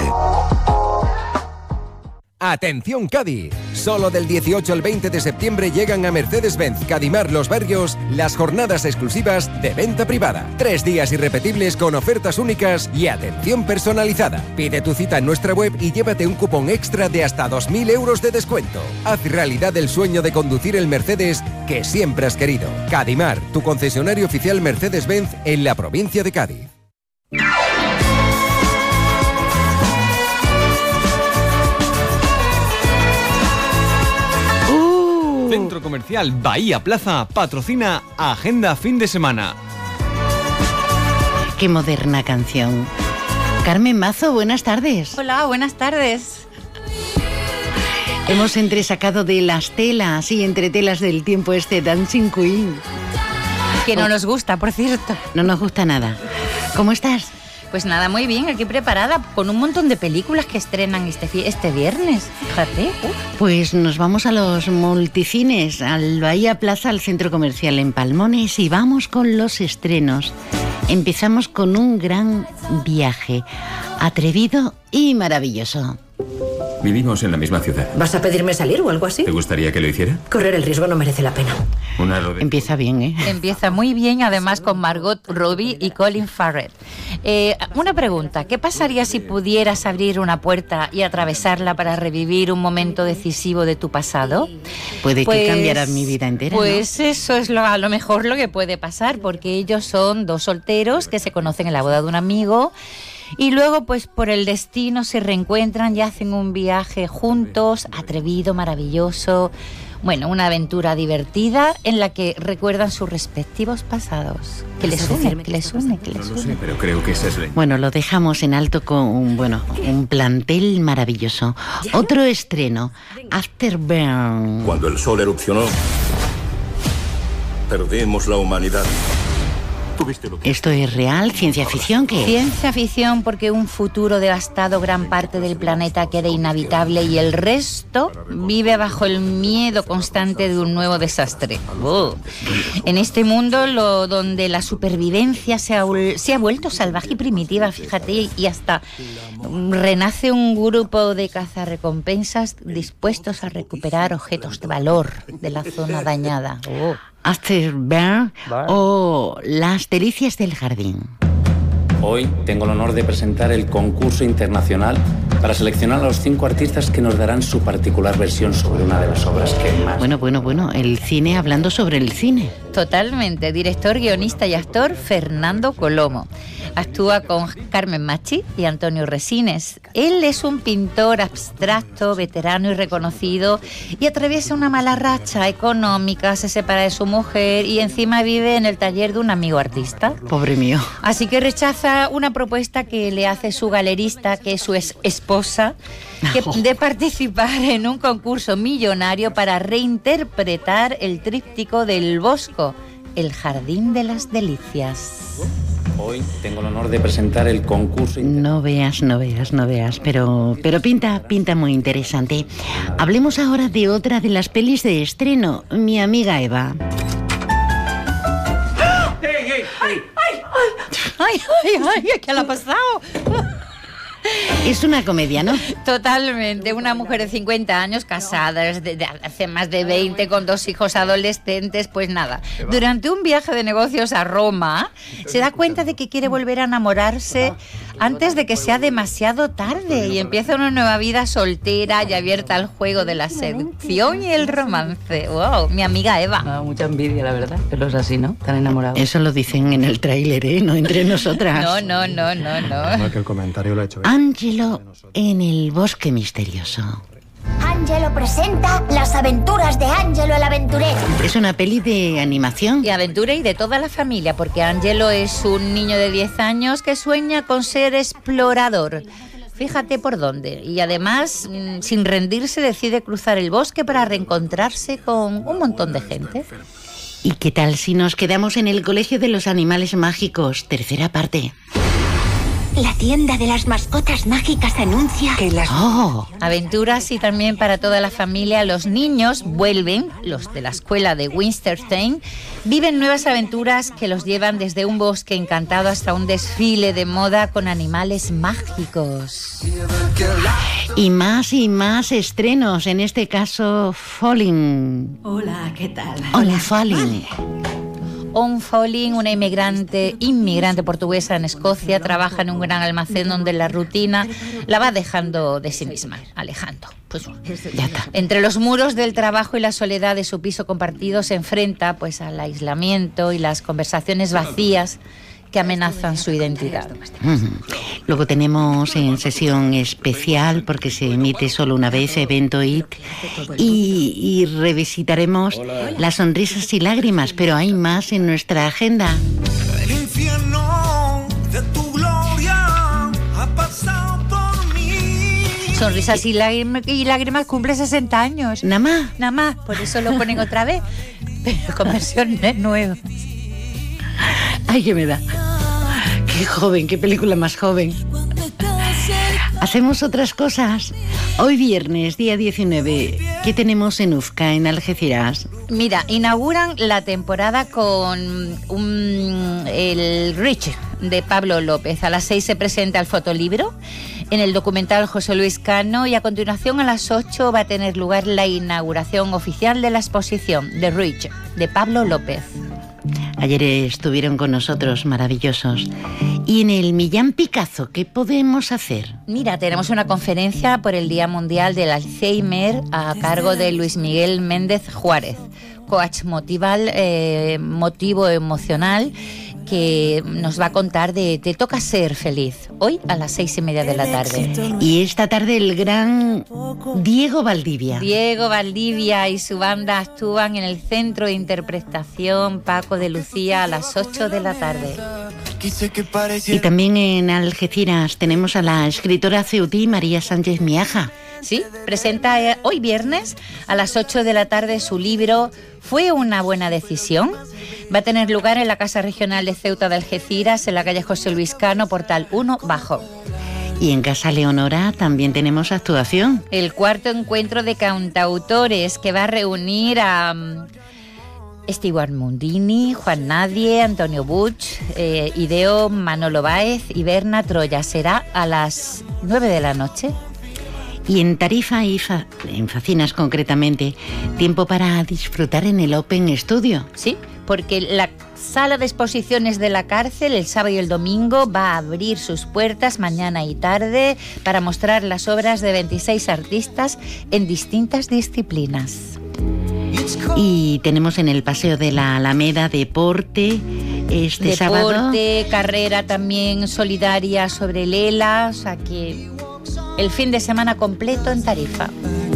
Atención Cádiz, solo del dieciocho al veinte de septiembre llegan a Mercedes-Benz Cadimar Los Barrios las jornadas exclusivas de venta privada. Tres días irrepetibles con ofertas únicas y atención personalizada. Pide tu cita en nuestra web y llévate un cupón extra de hasta dos mil euros de descuento. Haz realidad el sueño de conducir el Mercedes que siempre has querido. Cadimar, tu concesionario oficial Mercedes-Benz en la provincia de Cádiz. Centro Comercial Bahía Plaza patrocina Agenda Fin de Semana. Qué moderna canción. Carmen Mazo, buenas tardes. Hola, buenas tardes. Hemos entresacado de las telas y entre telas del tiempo este Dancing Queen. Que no nos gusta, por cierto. No nos gusta nada. ¿Cómo estás? Pues nada, muy bien, aquí preparada con un montón de películas que estrenan este, este viernes. Fíjate. Uh. Pues nos vamos a los multicines, al Bahía Plaza, al centro comercial en Palmones, y vamos con los estrenos. Empezamos con un gran viaje, atrevido y maravilloso. Vivimos en la misma ciudad. ¿Vas a pedirme salir o algo así? ¿Te gustaría que lo hiciera? Correr el riesgo no merece la pena. Una rodea. Empieza bien, ¿eh? Empieza muy bien, además con Margot Robbie y Colin Farrell. Eh, una pregunta, ¿qué pasaría si pudieras abrir una puerta y atravesarla para revivir un momento decisivo de tu pasado? Puede pues, que cambiara mi vida entera, Pues ¿no? eso es lo, a lo mejor lo que puede pasar, porque ellos son dos solteros que se conocen en la boda de un amigo. Y luego, pues por el destino se reencuentran y hacen un viaje juntos, atrevido, maravilloso. Bueno, una aventura divertida en la que recuerdan sus respectivos pasados. Que les une, que les une, que les une. No lo sé, pero creo que esa es la... Bueno, lo dejamos en alto con un, bueno, un plantel maravilloso. Otro estreno, Afterburn. Cuando el sol erupcionó, Perdimos la humanidad. ¿Esto es real? ¿Ciencia ficción? ¿Qué? Ciencia ficción porque un futuro devastado gran parte del planeta queda inhabitable y el resto vive bajo el miedo constante de un nuevo desastre. Oh. En este mundo lo, donde la supervivencia se ha, se ha vuelto salvaje y primitiva, fíjate, y hasta renace un grupo de cazarrecompensas dispuestos a recuperar objetos de valor de la zona dañada. Oh. Afterburn o Las delicias del jardín. Hoy tengo el honor de presentar el concurso internacional para seleccionar a los cinco artistas que nos darán su particular versión sobre una de las obras que más... Bueno, bueno, bueno, el cine hablando sobre el cine. Totalmente, director, guionista y actor Fernando Colomo. Actúa con Carmen Machi y Antonio Resines. Él es un pintor abstracto, veterano y reconocido y atraviesa una mala racha económica, se separa de su mujer y encima vive en el taller de un amigo artista. Pobre mío. Así que rechaza una propuesta que le hace su galerista, que es su ex esposa, que, oh. de participar en un concurso millonario para reinterpretar el tríptico del Bosco, El jardín de las delicias. Hoy tengo el honor de presentar el concurso. No veas, no veas, no veas, pero, pero pinta, pinta muy interesante. Hablemos ahora de otra de las pelis de estreno, Mi amiga Eva. ¡Hey, hey, hey! ¡Ay, ay, ay, ay! ¿Qué le ha pasado? Es una comedia, ¿no? Totalmente. Una mujer de cincuenta años, casada desde hace más de veinte, con dos hijos adolescentes, pues nada. Durante un viaje de negocios a Roma, se da cuenta de que quiere volver a enamorarse antes de que sea demasiado tarde y empieza una nueva vida soltera y abierta al juego de la seducción y el romance. ¡Wow! Mi amiga Eva. Me da mucha envidia, la verdad, pero es así, ¿no? Tan enamorado. Eso lo dicen en el tráiler, ¿eh? No entre nosotras. No, no, no, no, no. No, que el comentario lo ha hecho. Ángelo en el bosque misterioso. Ángelo presenta Las aventuras de Ángelo el aventurero. Es una peli de animación. Y aventura y de toda la familia, porque Ángelo es un niño de diez años que sueña con ser explorador. Fíjate por dónde. Y además, sin rendirse, decide cruzar el bosque para reencontrarse con un montón de gente. ¿Y qué tal si nos quedamos en el Colegio de los Animales Mágicos, tercera parte? La tienda de las mascotas mágicas anuncia que las... ¡Oh! Aventuras y también para toda la familia. Los niños vuelven, los de la escuela de Winterstein, viven nuevas aventuras que los llevan desde un bosque encantado hasta un desfile de moda con animales mágicos. Y más y más estrenos, en este caso Falling. Hola, ¿qué tal? Hola, Falling. On Falling, una inmigrante, inmigrante portuguesa en Escocia, trabaja en un gran almacén donde la rutina la va dejando de sí misma, alejando. Pues ya está. Entre los muros del trabajo y la soledad de su piso compartido se enfrenta pues al aislamiento y las conversaciones vacías que amenazan su identidad. Uh-huh. Luego tenemos en sesión especial, porque se emite solo una vez, Evento I T, y, y revisitaremos Hola. Las sonrisas y lágrimas, pero hay más en nuestra agenda. El infierno de tu gloria ha pasado por mí. Sonrisas y, lágrim- y lágrimas cumple sesenta años. Nada más. Nada más, por eso lo ponen otra vez, pero con versiones nuevas. Ay, qué me da. Qué joven, qué película más joven. Hacemos otras cosas. Hoy viernes, día diecinueve, ¿qué tenemos en Ufca, en Algeciras? Mira, inauguran la temporada con un, el Rich de Pablo López. A las seis se presenta el fotolibro en el documental José Luis Cano y a continuación a las ocho va a tener lugar la inauguración oficial de la exposición The Rich de Pablo López. Ayer estuvieron con nosotros, maravillosos. Y en el Millán Picazo, ¿qué podemos hacer? Mira, tenemos una conferencia por el Día Mundial del Alzheimer a cargo de Luis Miguel Méndez Juárez, coach motival, eh, motivo emocional, que nos va a contar de Te toca ser feliz, hoy a las seis y media de la tarde. Y esta tarde el gran Diego Valdivia. Diego Valdivia y su banda actúan en el Centro de Interpretación Paco de Lucía a las ocho de la tarde. Y también en Algeciras tenemos a la escritora ceutí María Sánchez Miaja. Sí, presenta eh, hoy viernes a las ocho de la tarde su libro Fue una buena decisión, Va a tener lugar en la Casa Regional de Ceuta de Algeciras, en la calle José Luis Cano, Portal uno Bajo. Y en Casa Leonora también tenemos actuación. El cuarto encuentro de cantautores que va a reunir a um, Stewart Mundini, Juan Nadie, Antonio Buch, eh, Ideo, Manolo Báez y Berna Troya. Será a las nueve de la noche. Y en Tarifa y Fa- en Facinas concretamente, tiempo para disfrutar en el Open Studio. Sí, porque la sala de exposiciones de la cárcel el sábado y el domingo va a abrir sus puertas mañana y tarde para mostrar las obras de veintiséis artistas en distintas disciplinas. Y tenemos en el Paseo de la Alameda deporte este Deporte, sábado. Deporte, carrera también solidaria sobre el ELA, o sea que el fin de semana completo en Tarifa.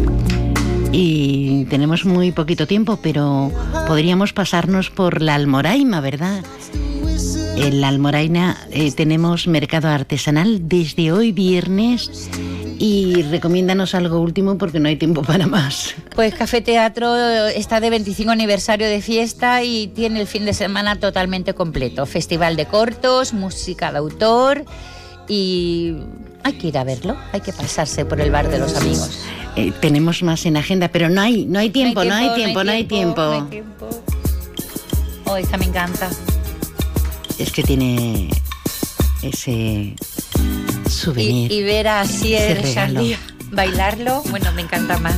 Y tenemos muy poquito tiempo, pero podríamos pasarnos por la Almoraima, ¿verdad? En la Almoraima eh, tenemos mercado artesanal desde hoy viernes. Y recomiéndanos algo último porque no hay tiempo para más. Pues Café Teatro está de veinticinco aniversario de fiesta y tiene el fin de semana totalmente completo. Festival de cortos, música de autor y hay que ir a verlo, hay que pasarse por el bar de los amigos. Eh, tenemos más en agenda, pero no hay, no hay tiempo, no hay tiempo, no hay tiempo. No hay tiempo. Oh, esta me encanta. Es que tiene ese souvenir. Y, y ver a Sier Shandy bailarlo, bueno, me encanta más.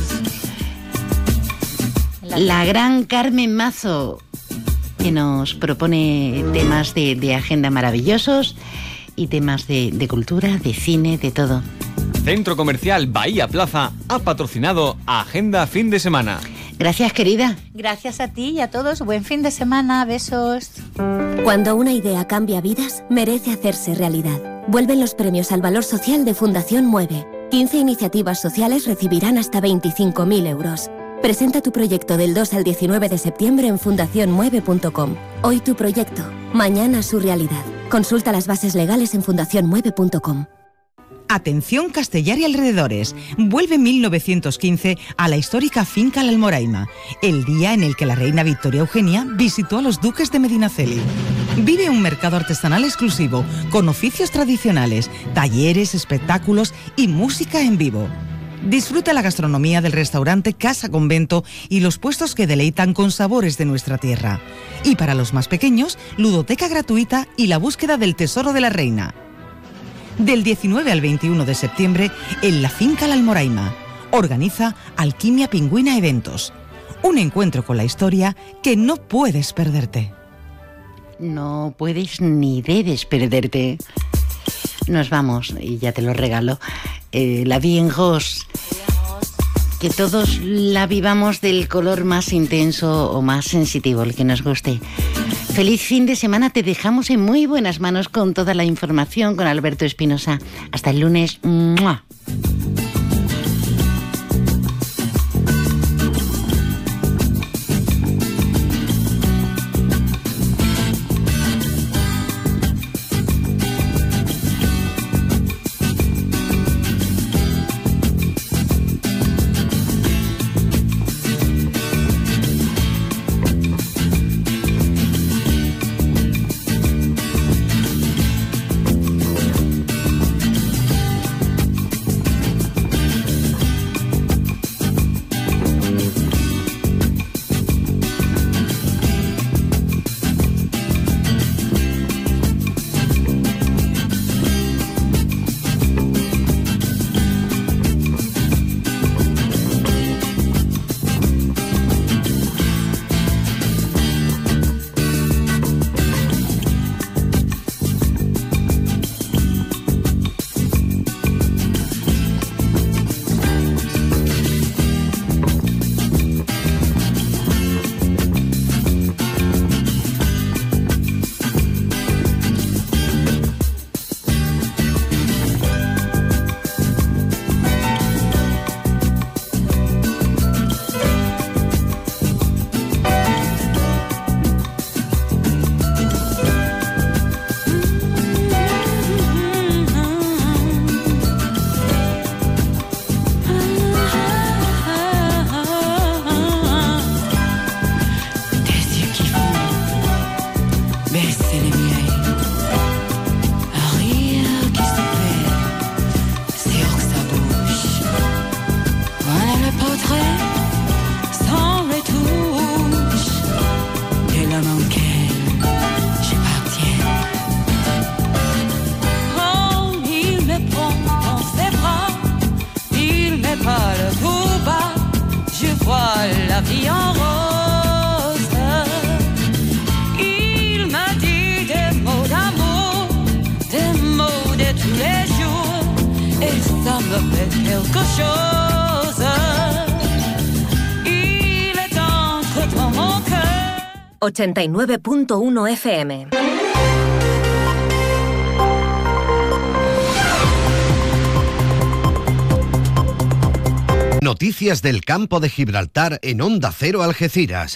La, la gran Carmen Mazo, que nos propone temas de, de agenda maravillosos y temas de, de cultura, de cine, de todo. Centro Comercial Bahía Plaza ha patrocinado Agenda Fin de Semana. Gracias, querida. Gracias a ti y a todos. Buen fin de semana. Besos. Cuando una idea cambia vidas, merece hacerse realidad. Vuelven los premios al valor social de Fundación Mueve. quince iniciativas sociales recibirán hasta veinticinco mil euros. Presenta tu proyecto del dos al diecinueve de septiembre en fundación mueve punto com. Hoy tu proyecto, mañana su realidad. Consulta las bases legales en fundación mueve punto com. Atención Castellar y alrededores, vuelve mil novecientos quince a la histórica finca La Almoraima, el día en el que la reina Victoria Eugenia visitó a los duques de Medinaceli. Vive un mercado artesanal exclusivo, con oficios tradicionales, talleres, espectáculos y música en vivo. Disfruta la gastronomía del restaurante Casa Convento y los puestos que deleitan con sabores de nuestra tierra. Y para los más pequeños, ludoteca gratuita y la búsqueda del tesoro de la reina. Del diecinueve al veintiuno de septiembre en la finca La Almoraima. Organiza Alquimia Pingüina Eventos. Un encuentro con la historia que no puedes perderte. No puedes ni debes perderte. Nos vamos y ya te lo regalo. Eh, la Vie en Rose. Que todos la vivamos del color más intenso o más sensitivo, el que nos guste. Feliz fin de semana, te dejamos en muy buenas manos con toda la información con Alberto Espinosa. Hasta el lunes. ¡Mua! quelque chose. Il est entre dans mon cœur. ochenta y nueve punto uno F M. Noticias del campo de Gibraltar en Onda Cero Algeciras,